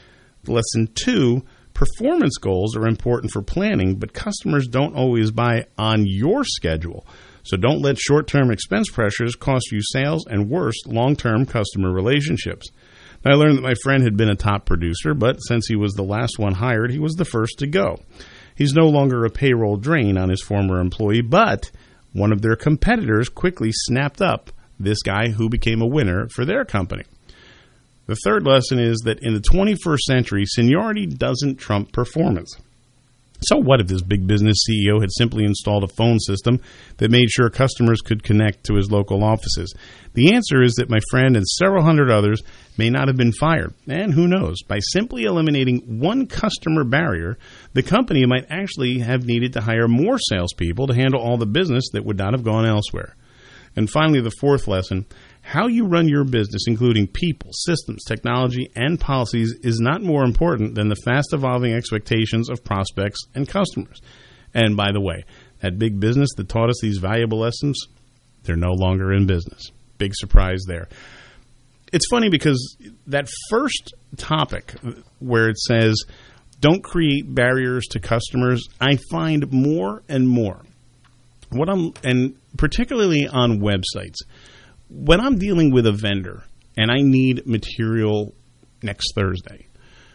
Lesson two, performance goals are important for planning, but customers don't always buy on your schedule. So don't let short-term expense pressures cost you sales and, worse, long-term customer relationships. Now, I learned that my friend had been a top producer, but since he was the last one hired, he was the first to go. He's no longer a payroll drain on his former employee, but one of their competitors quickly snapped up this guy who became a winner for their company. The third lesson is that in the twenty-first century, seniority doesn't trump performance. So what if this big business C E O had simply installed a phone system that made sure customers could connect to his local offices? The answer is that my friend and several hundred others may not have been fired. And who knows, by simply eliminating one customer barrier, the company might actually have needed to hire more salespeople to handle all the business that would not have gone elsewhere. And finally, the fourth lesson, how you run your business, including people, systems, technology, and policies, is not more important than the fast-evolving expectations of prospects and customers. And by the way, that big business that taught us these valuable lessons, they're no longer in business. Big surprise there. It's funny because that first topic where it says, don't create barriers to customers, I find more and more. What I'm, and particularly on websites, when I'm dealing with a vendor and I need material next Thursday,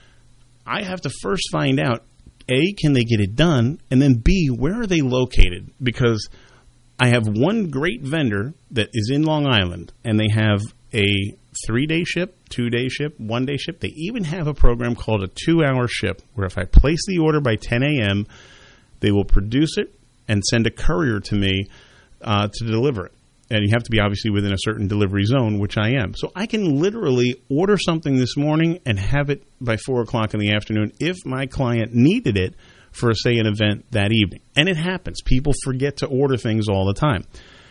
I have to first find out, A, can they get it done? And then B, where are they located? Because I have one great vendor that is in Long Island, and they have a three-day ship, two-day ship, one-day ship. They even have a program called a two-hour ship, where if I place the order by ten a.m., they will produce it and send a courier to me uh, to deliver it. And you have to be obviously within a certain delivery zone, which I am. So I can literally order something this morning and have it by four o'clock in the afternoon if my client needed it for, say, an event that evening. And it happens. People forget to order things all the time.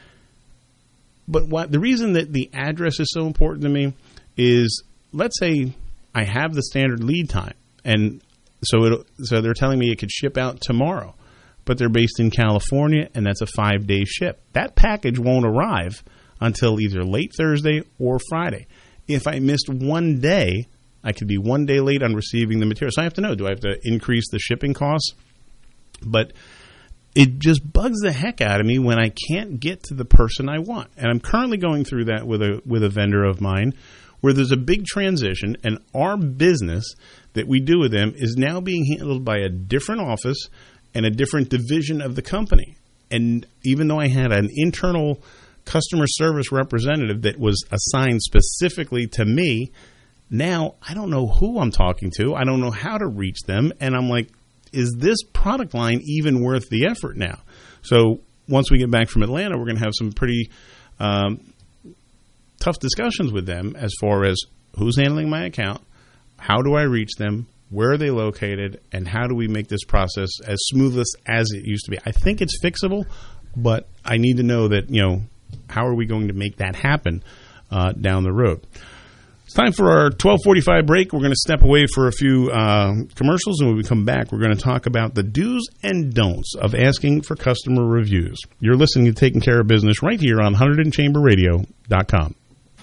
But what the reason that the address is so important to me is, let's say I have the standard lead time, and so it so they're telling me it could ship out tomorrow, but they're based in California, and that's a five-day ship. That package won't arrive until either late Thursday or Friday. If I missed one day, I could be one day late on receiving the material. So I have to know, do I have to increase the shipping costs? But it just bugs the heck out of me when I can't get to the person I want. And I'm currently going through that with a with a vendor of mine where there's a big transition, and our business that we do with them is now being handled by a different office and a different division of the company. And even though I had an internal customer service representative that was assigned specifically to me, now I don't know who I'm talking to. I don't know how to reach them. And I'm like, is this product line even worth the effort now? So once we get back from Atlanta, we're going to have some pretty um, tough discussions with them as far as who's handling my account, how do I reach them, where are they located, and how do we make this process as smooth as it used to be. I think it's fixable, but I need to know that, you know, how are we going to make that happen uh, down the road? It's time for our twelve forty-five break. We're going to step away for a few uh, commercials, and when we come back, we're going to talk about the do's and don'ts of asking for customer reviews. You're listening to Taking Care of Business right here on Hunterdon Chamber Radio dot com.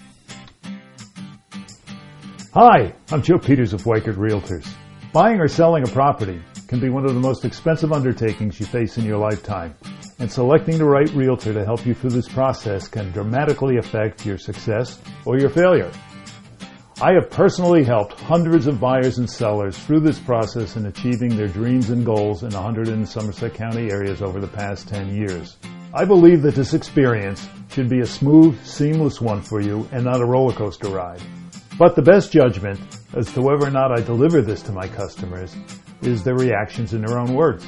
Hi, I'm Joe Peters of Weichert Realtors. Buying or selling a property can be one of the most expensive undertakings you face in your lifetime, and selecting the right realtor to help you through this process can dramatically affect your success or your failure. I have personally helped hundreds of buyers and sellers through this process in achieving their dreams and goals in Hunterdon and Somerset County areas over the past ten years. I believe that this experience should be a smooth, seamless one for you and not a roller coaster ride. But the best judgment as to whether or not I deliver this to my customers is their reactions in their own words.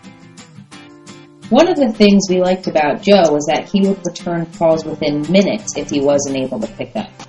One of the things we liked about Joe was that he would return calls within minutes if he wasn't able to pick up.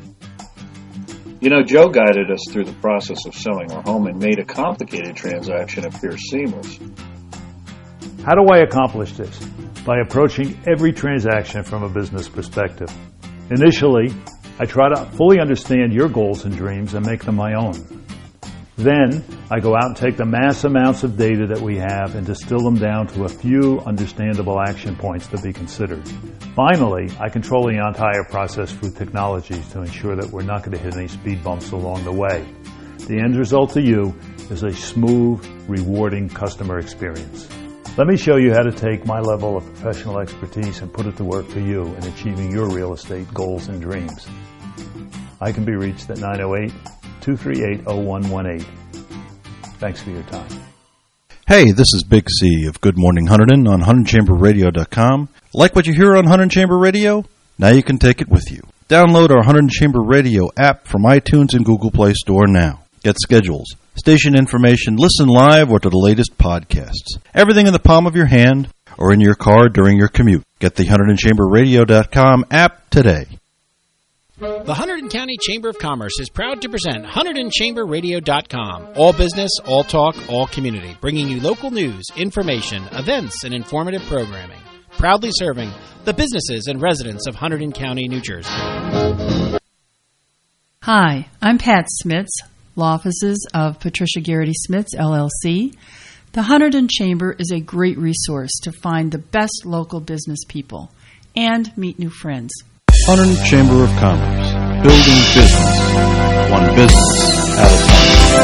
You know, Joe guided us through the process of selling our home and made a complicated transaction appear seamless. How do I accomplish this? By approaching every transaction from a business perspective. Initially, I try to fully understand your goals and dreams and make them my own. Then, I go out and take the mass amounts of data that we have and distill them down to a few understandable action points to be considered. Finally, I control the entire process through technologies to ensure that we're not going to hit any speed bumps along the way. The end result to you is a smooth, rewarding customer experience. Let me show you how to take my level of professional expertise and put it to work for you in achieving your real estate goals and dreams. I can be reached at nine oh eight, two three eight, oh one one eight. Thanks for your time. Hey, this is Big C of Good Morning Hunterdon on Hunterdon Chamber Radio dot com. Like what you hear on Hunterdon Chamber Radio? Now you can take it with you. Download our Hunterdon Chamber Radio app from iTunes and Google Play Store now. Get schedules, station information, listen live, or to the latest podcasts. Everything in the palm of your hand or in your car during your commute. Get the Hunterdon Chamber Radio dot com app today. The Hunterdon County Chamber of Commerce is proud to present Hunterdon Chamber Radio dot com. All business, all talk, all community. Bringing you local news, information, events, and informative programming. Proudly serving the businesses and residents of Hunterdon County, New Jersey. Hi, I'm Pat Smits, law offices of Patricia Garrity Smits, L L C. The Hunterdon Chamber is a great resource to find the best local business people and meet new friends. Hunterdon Chamber of Commerce, building business, one business at a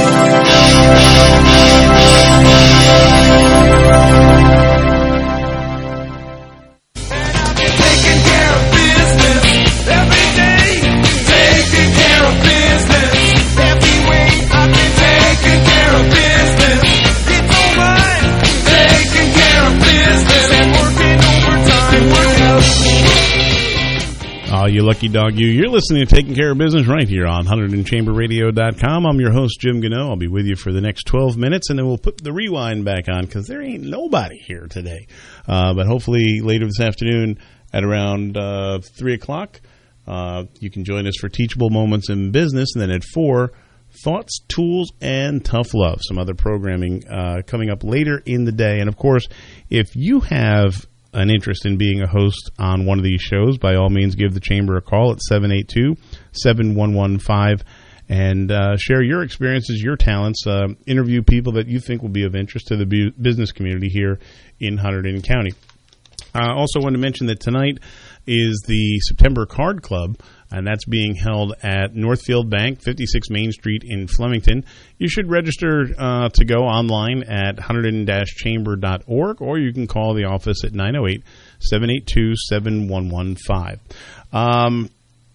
Taking care of business every day. Taking care of business every way. I've been taking care of business. It's alright. Taking care of business and working overtime. Work out. Oh, you lucky dog, you. You're listening to Taking Care of Business right here on Hunterdon Chamber Radio dot com. I'm your host, Jim Gano. I'll be with you for the next twelve minutes, and then we'll put the rewind back on because there ain't nobody here today. Uh, but hopefully later this afternoon at around uh, three o'clock, uh, you can join us for Teachable Moments in Business. And then at four, Thoughts, Tools, and Tough Love. Some other programming uh, coming up later in the day. And, of course, if you have an interest in being a host on one of these shows, by all means give the Chamber a call at seven eight two, seven one one five and uh, share your experiences, your talents, uh, interview people that you think will be of interest to the bu- business community here in Hunterdon County. I uh, also want to mention that tonight is the September Card Club, and that's being held at Northfield Bank, fifty-six Main Street in Flemington. You should register uh, to go online at hunterdon dash chamber dot org, or you can call the office at nine oh eight, seven eight two, seven one one five. Um,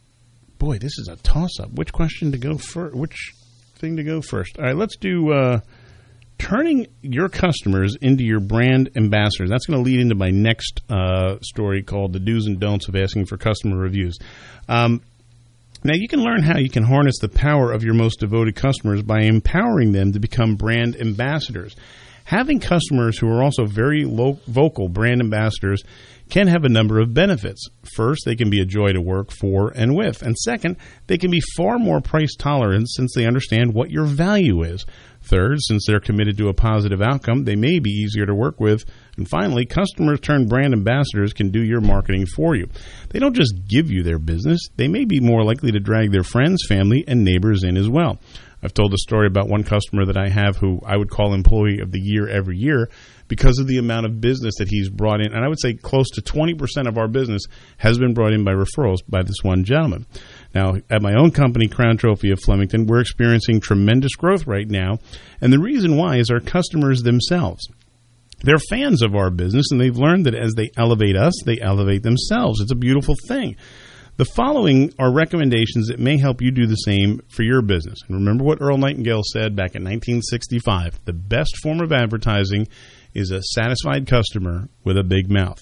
boy, this is a toss-up. Which question to go first? Which thing to go first? All right, let's do uh, turning your customers into your brand ambassadors. That's going to lead into my next uh, story called The Do's and Don'ts of Asking for Customer Reviews. Um, now, you can learn how you can harness the power of your most devoted customers by empowering them to become brand ambassadors. Having customers who are also very lo- vocal brand ambassadors can have a number of benefits. First, they can be a joy to work for and with. And second, they can be far more price tolerant since they understand what your value is. Third, since they're committed to a positive outcome, they may be easier to work with. And finally, customers turned brand ambassadors can do your marketing for you. They don't just give you their business. They may be more likely to drag their friends, family, and neighbors in as well. I've told a story about one customer that I have who I would call Employee of the Year every year because of the amount of business that he's brought in. And I would say close to twenty percent of our business has been brought in by referrals by this one gentleman. Now, at my own company, Crown Trophy of Flemington, we're experiencing tremendous growth right now. And the reason why is our customers themselves. They're fans of our business, and they've learned that as they elevate us, they elevate themselves. It's a beautiful thing. The following are recommendations that may help you do the same for your business. And remember what Earl Nightingale said back in nineteen sixty-five. The best form of advertising is a satisfied customer with a big mouth.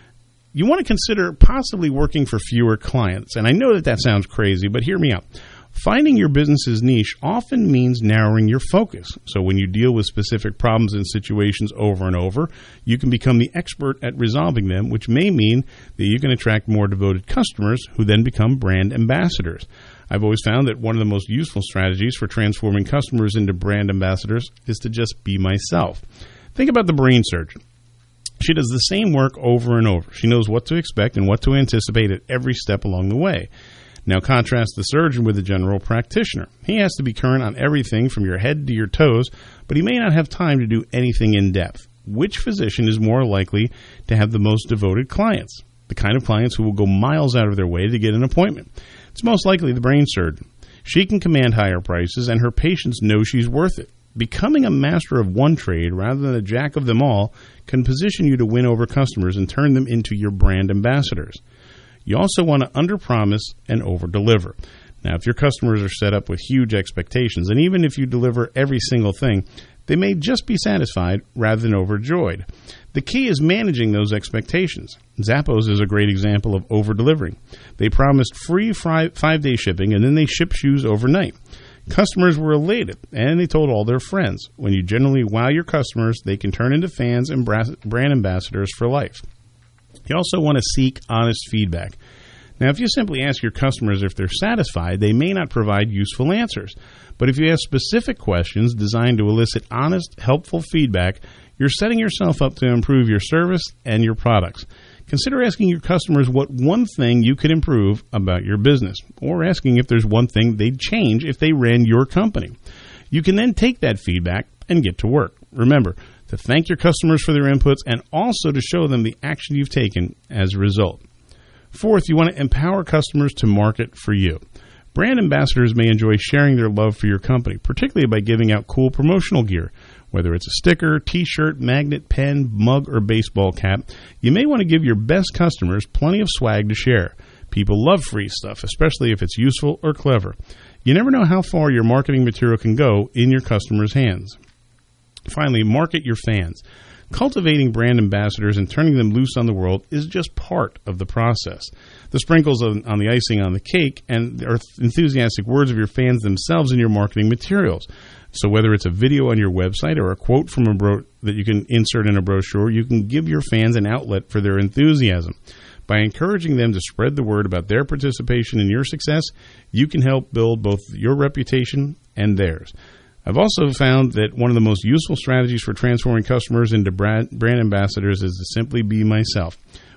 You want to consider possibly working for fewer clients. And I know that that sounds crazy, but hear me out. Finding your business's niche often means narrowing your focus. So when you deal with specific problems and situations over and over, you can become the expert at resolving them, which may mean that you can attract more devoted customers who then become brand ambassadors. I've always found that one of the most useful strategies for transforming customers into brand ambassadors is to just be myself. Think about the brain surgeon. She does the same work over and over. She knows what to expect and what to anticipate at every step along the way. Now contrast the surgeon with the general practitioner. He has to be current on everything from your head to your toes, but he may not have time to do anything in depth. Which physician is more likely to have the most devoted clients? The kind of clients who will go miles out of their way to get an appointment. It's most likely the brain surgeon. She can command higher prices, and her patients know she's worth it. Becoming a master of one trade rather than a jack of them all can position you to win over customers and turn them into your brand ambassadors. You also want to underpromise and overdeliver. Now, if your customers are set up with huge expectations, and even if you deliver every single thing, they may just be satisfied rather than overjoyed. The key is managing those expectations. Zappos is a great example of over-delivering. They promised free five-day shipping, and then they ship shoes overnight. Customers were elated, and they told all their friends. When you generally wow your customers, they can turn into fans and brand ambassadors for life. You also want to seek honest feedback. Now, if you simply ask your customers if they're satisfied, they may not provide useful answers. But if you ask specific questions designed to elicit honest, helpful feedback, you're setting yourself up to improve your service and your products. Consider asking your customers what one thing you could improve about your business, or asking if there's one thing they'd change if they ran your company. You can then take that feedback and get to work. Remember, to thank your customers for their inputs and also to show them the action you've taken as a result. Fourth, you want to empower customers to market for you. Brand ambassadors may enjoy sharing their love for your company, particularly by giving out cool promotional gear. Whether it's a sticker, t-shirt, magnet, pen, mug, or baseball cap, you may want to give your best customers plenty of swag to share. People love free stuff, especially if it's useful or clever. You never know how far your marketing material can go in your customers' hands. Finally, market your fans. Cultivating brand ambassadors and turning them loose on the world is just part of the process. The sprinkles on, on the icing on the cake and the enthusiastic words of your fans themselves in your marketing materials. So whether it's a video on your website or a quote from a bro- that you can insert in a brochure, you can give your fans an outlet for their enthusiasm. By encouraging them to spread the word about their participation in your success, you can help build both your reputation and theirs. I've also found that one of the most useful strategies for transforming customers into brand, brand ambassadors is to simply be myself.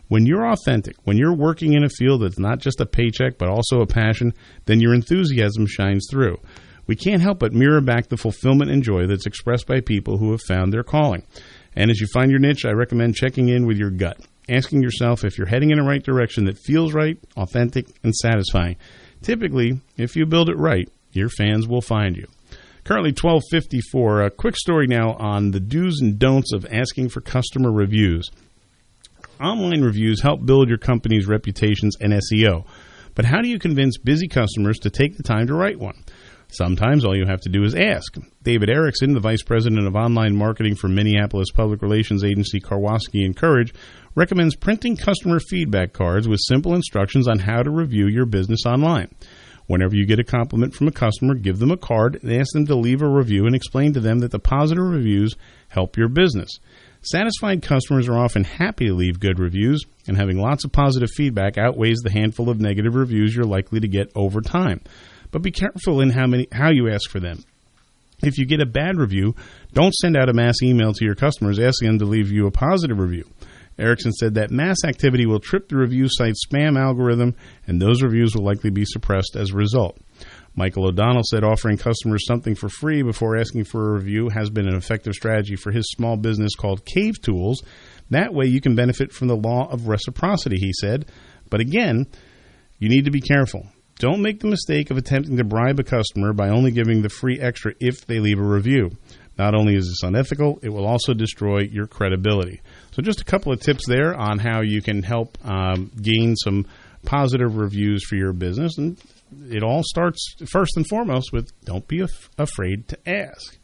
When you're authentic, when you're working in a field that's not just a paycheck but also a passion, then your enthusiasm shines through. We can't help but mirror back the fulfillment and joy that's expressed by people who have found their calling. And as you find your niche, I recommend checking in with your gut, asking yourself if you're heading in the right direction that feels right, authentic, and satisfying. Typically, if you build it right, your fans will find you. Currently twelve fifty-four. A quick story now on the do's and don'ts of asking for customer reviews. Online reviews help build your company's reputations and S E O. But how do you convince busy customers to take the time to write one? Sometimes all you have to do is ask. David Erickson, the Vice President of Online Marketing for Minneapolis public relations agency Karwoski and Courage, recommends printing customer feedback cards with simple instructions on how to review your business online. Whenever you get a compliment from a customer, give them a card and ask them to leave a review and explain to them that the positive reviews help your business. Satisfied customers are often happy to leave good reviews, and having lots of positive feedback outweighs the handful of negative reviews you're likely to get over time. But be careful in how many how you ask for them. If you get a bad review, don't send out a mass email to your customers asking them to leave you a positive review. Erickson said that mass activity will trip the review site's spam algorithm, and those reviews will likely be suppressed as a result. Michael O'Donnell said offering customers something for free before asking for a review has been an effective strategy for his small business called Cave Tools. That way you can benefit from the law of reciprocity, he said. But again, you need to be careful. Don't make the mistake of attempting to bribe a customer by only giving the free extra if they leave a review. Not only is this unethical, it will also destroy your credibility. So just a couple of tips there on how you can help um, gain some positive reviews for your business. And it all starts first and foremost with don't be af- afraid to ask.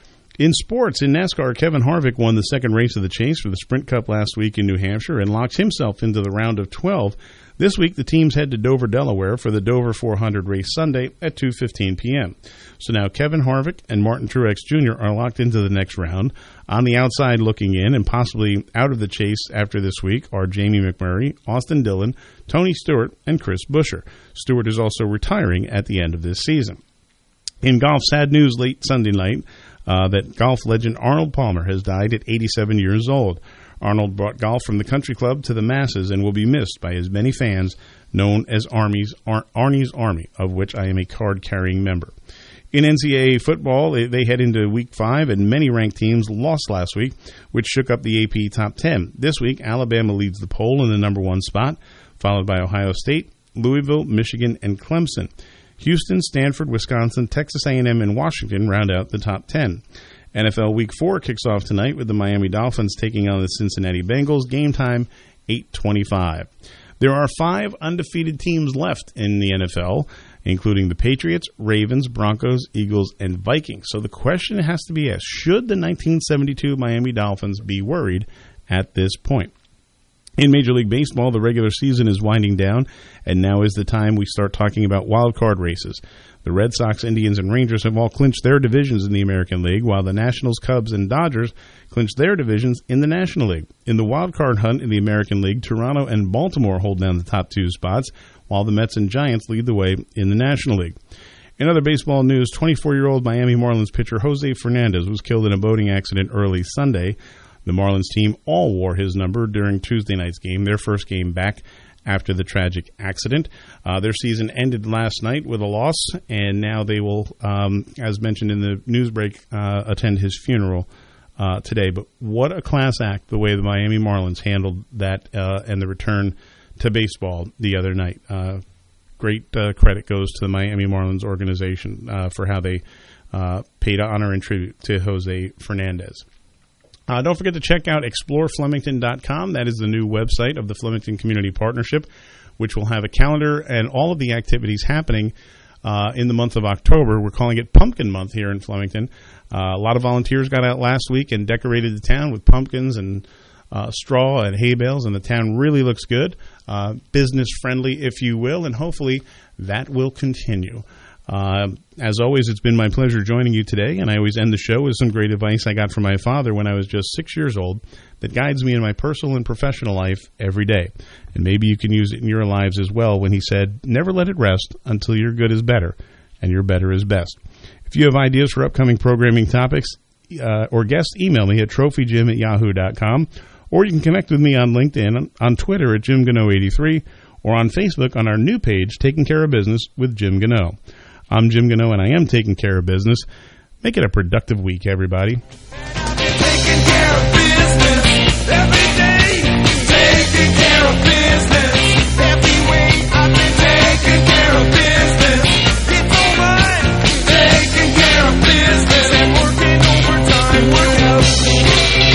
In sports, in NASCAR, Kevin Harvick won the second race of the chase for the Sprint Cup last week in New Hampshire and locks himself into the round of twelve. This week, the teams head to Dover, Delaware for the Dover four hundred race Sunday at two fifteen p.m. So now Kevin Harvick and Martin Truex Junior are locked into the next round. On the outside looking in and possibly out of the chase after this week are Jamie McMurray, Austin Dillon, Tony Stewart, and Chris Buescher. Stewart is also retiring at the end of this season. In golf, sad news late Sunday night uh, that golf legend Arnold Palmer has died at eighty-seven years old. Arnold brought golf from the country club to the masses and will be missed by his many fans known as Army's, Ar- Arnie's Army, of which I am a card-carrying member. In N C double A football, they, they head into week five, and many ranked teams lost last week, which shook up the A P top ten. This week, Alabama leads the poll in the number one spot, followed by Ohio State, Louisville, Michigan, and Clemson. Houston, Stanford, Wisconsin, Texas A and M, and Washington round out the top ten. N F L Week four kicks off tonight with the Miami Dolphins taking on the Cincinnati Bengals. Game time, eight twenty-five. There are five undefeated teams left in the N F L, including the Patriots, Ravens, Broncos, Eagles, and Vikings. So the question has to be asked, should the nineteen seventy-two Miami Dolphins be worried at this point? In Major League Baseball, the regular season is winding down, and now is the time we start talking about wild card races. The Red Sox, Indians, and Rangers have all clinched their divisions in the American League, while the Nationals, Cubs, and Dodgers clinched their divisions in the National League. In the wild card hunt in the American League, Toronto and Baltimore hold down the top two spots, while the Mets and Giants lead the way in the National League. In other baseball news, twenty-four-year-old Miami Marlins pitcher Jose Fernandez was killed in a boating accident early Sunday. The Marlins team all wore his number during Tuesday night's game, their first game back after the tragic accident. Uh, their season ended last night with a loss, and now they will, um, as mentioned in the news break, uh, attend his funeral uh, today. But what a class act, the way the Miami Marlins handled that uh, and the return to baseball the other night. Uh, great uh, credit goes to the Miami Marlins organization uh, for how they uh, paid honor and tribute to Jose Fernandez. Uh, don't forget to check out explore flemington dot com. That is the new website of the Flemington Community Partnership, which will have a calendar and all of the activities happening uh, in the month of October. We're calling it Pumpkin Month here in Flemington. Uh, a lot of volunteers got out last week and decorated the town with pumpkins and uh, straw and hay bales, and the town really looks good, uh, business-friendly, if you will, and hopefully that will continue. Uh, as always, it's been my pleasure joining you today, and I always end the show with some great advice I got from my father when I was just six years old that guides me in my personal and professional life every day. And maybe you can use it in your lives as well when he said, never let it rest until your good is better and your better is best. If you have ideas for upcoming programming topics uh, or guests, email me at trophy jim at yahoo dot com Or you can connect with me on LinkedIn, on Twitter at Jim Gano eighty-three, or on Facebook on our new page, Taking Care of Business with Jim Gano. I'm Jim Gano, and I am taking care of business. Make it a productive week, everybody. Taking care of business every day. Taking care of business every way. I've been taking care of business. It's all right. Taking care of business and working overtime. Work out.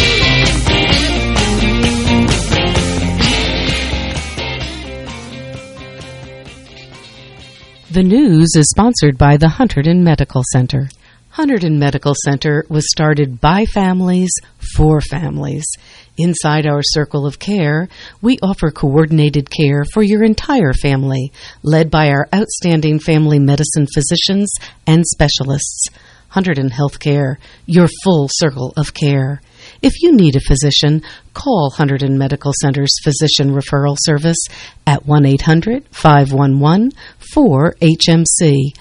The news is sponsored by the Hunterdon Medical Center. Hunterdon Medical Center was started by families for families. Inside our circle of care, we offer coordinated care for your entire family, led by our outstanding family medicine physicians and specialists. Hunterdon Healthcare, your full circle of care. If you need a physician, call Hunterdon Medical Center's Physician Referral Service at one eight hundred, five one one, four H M C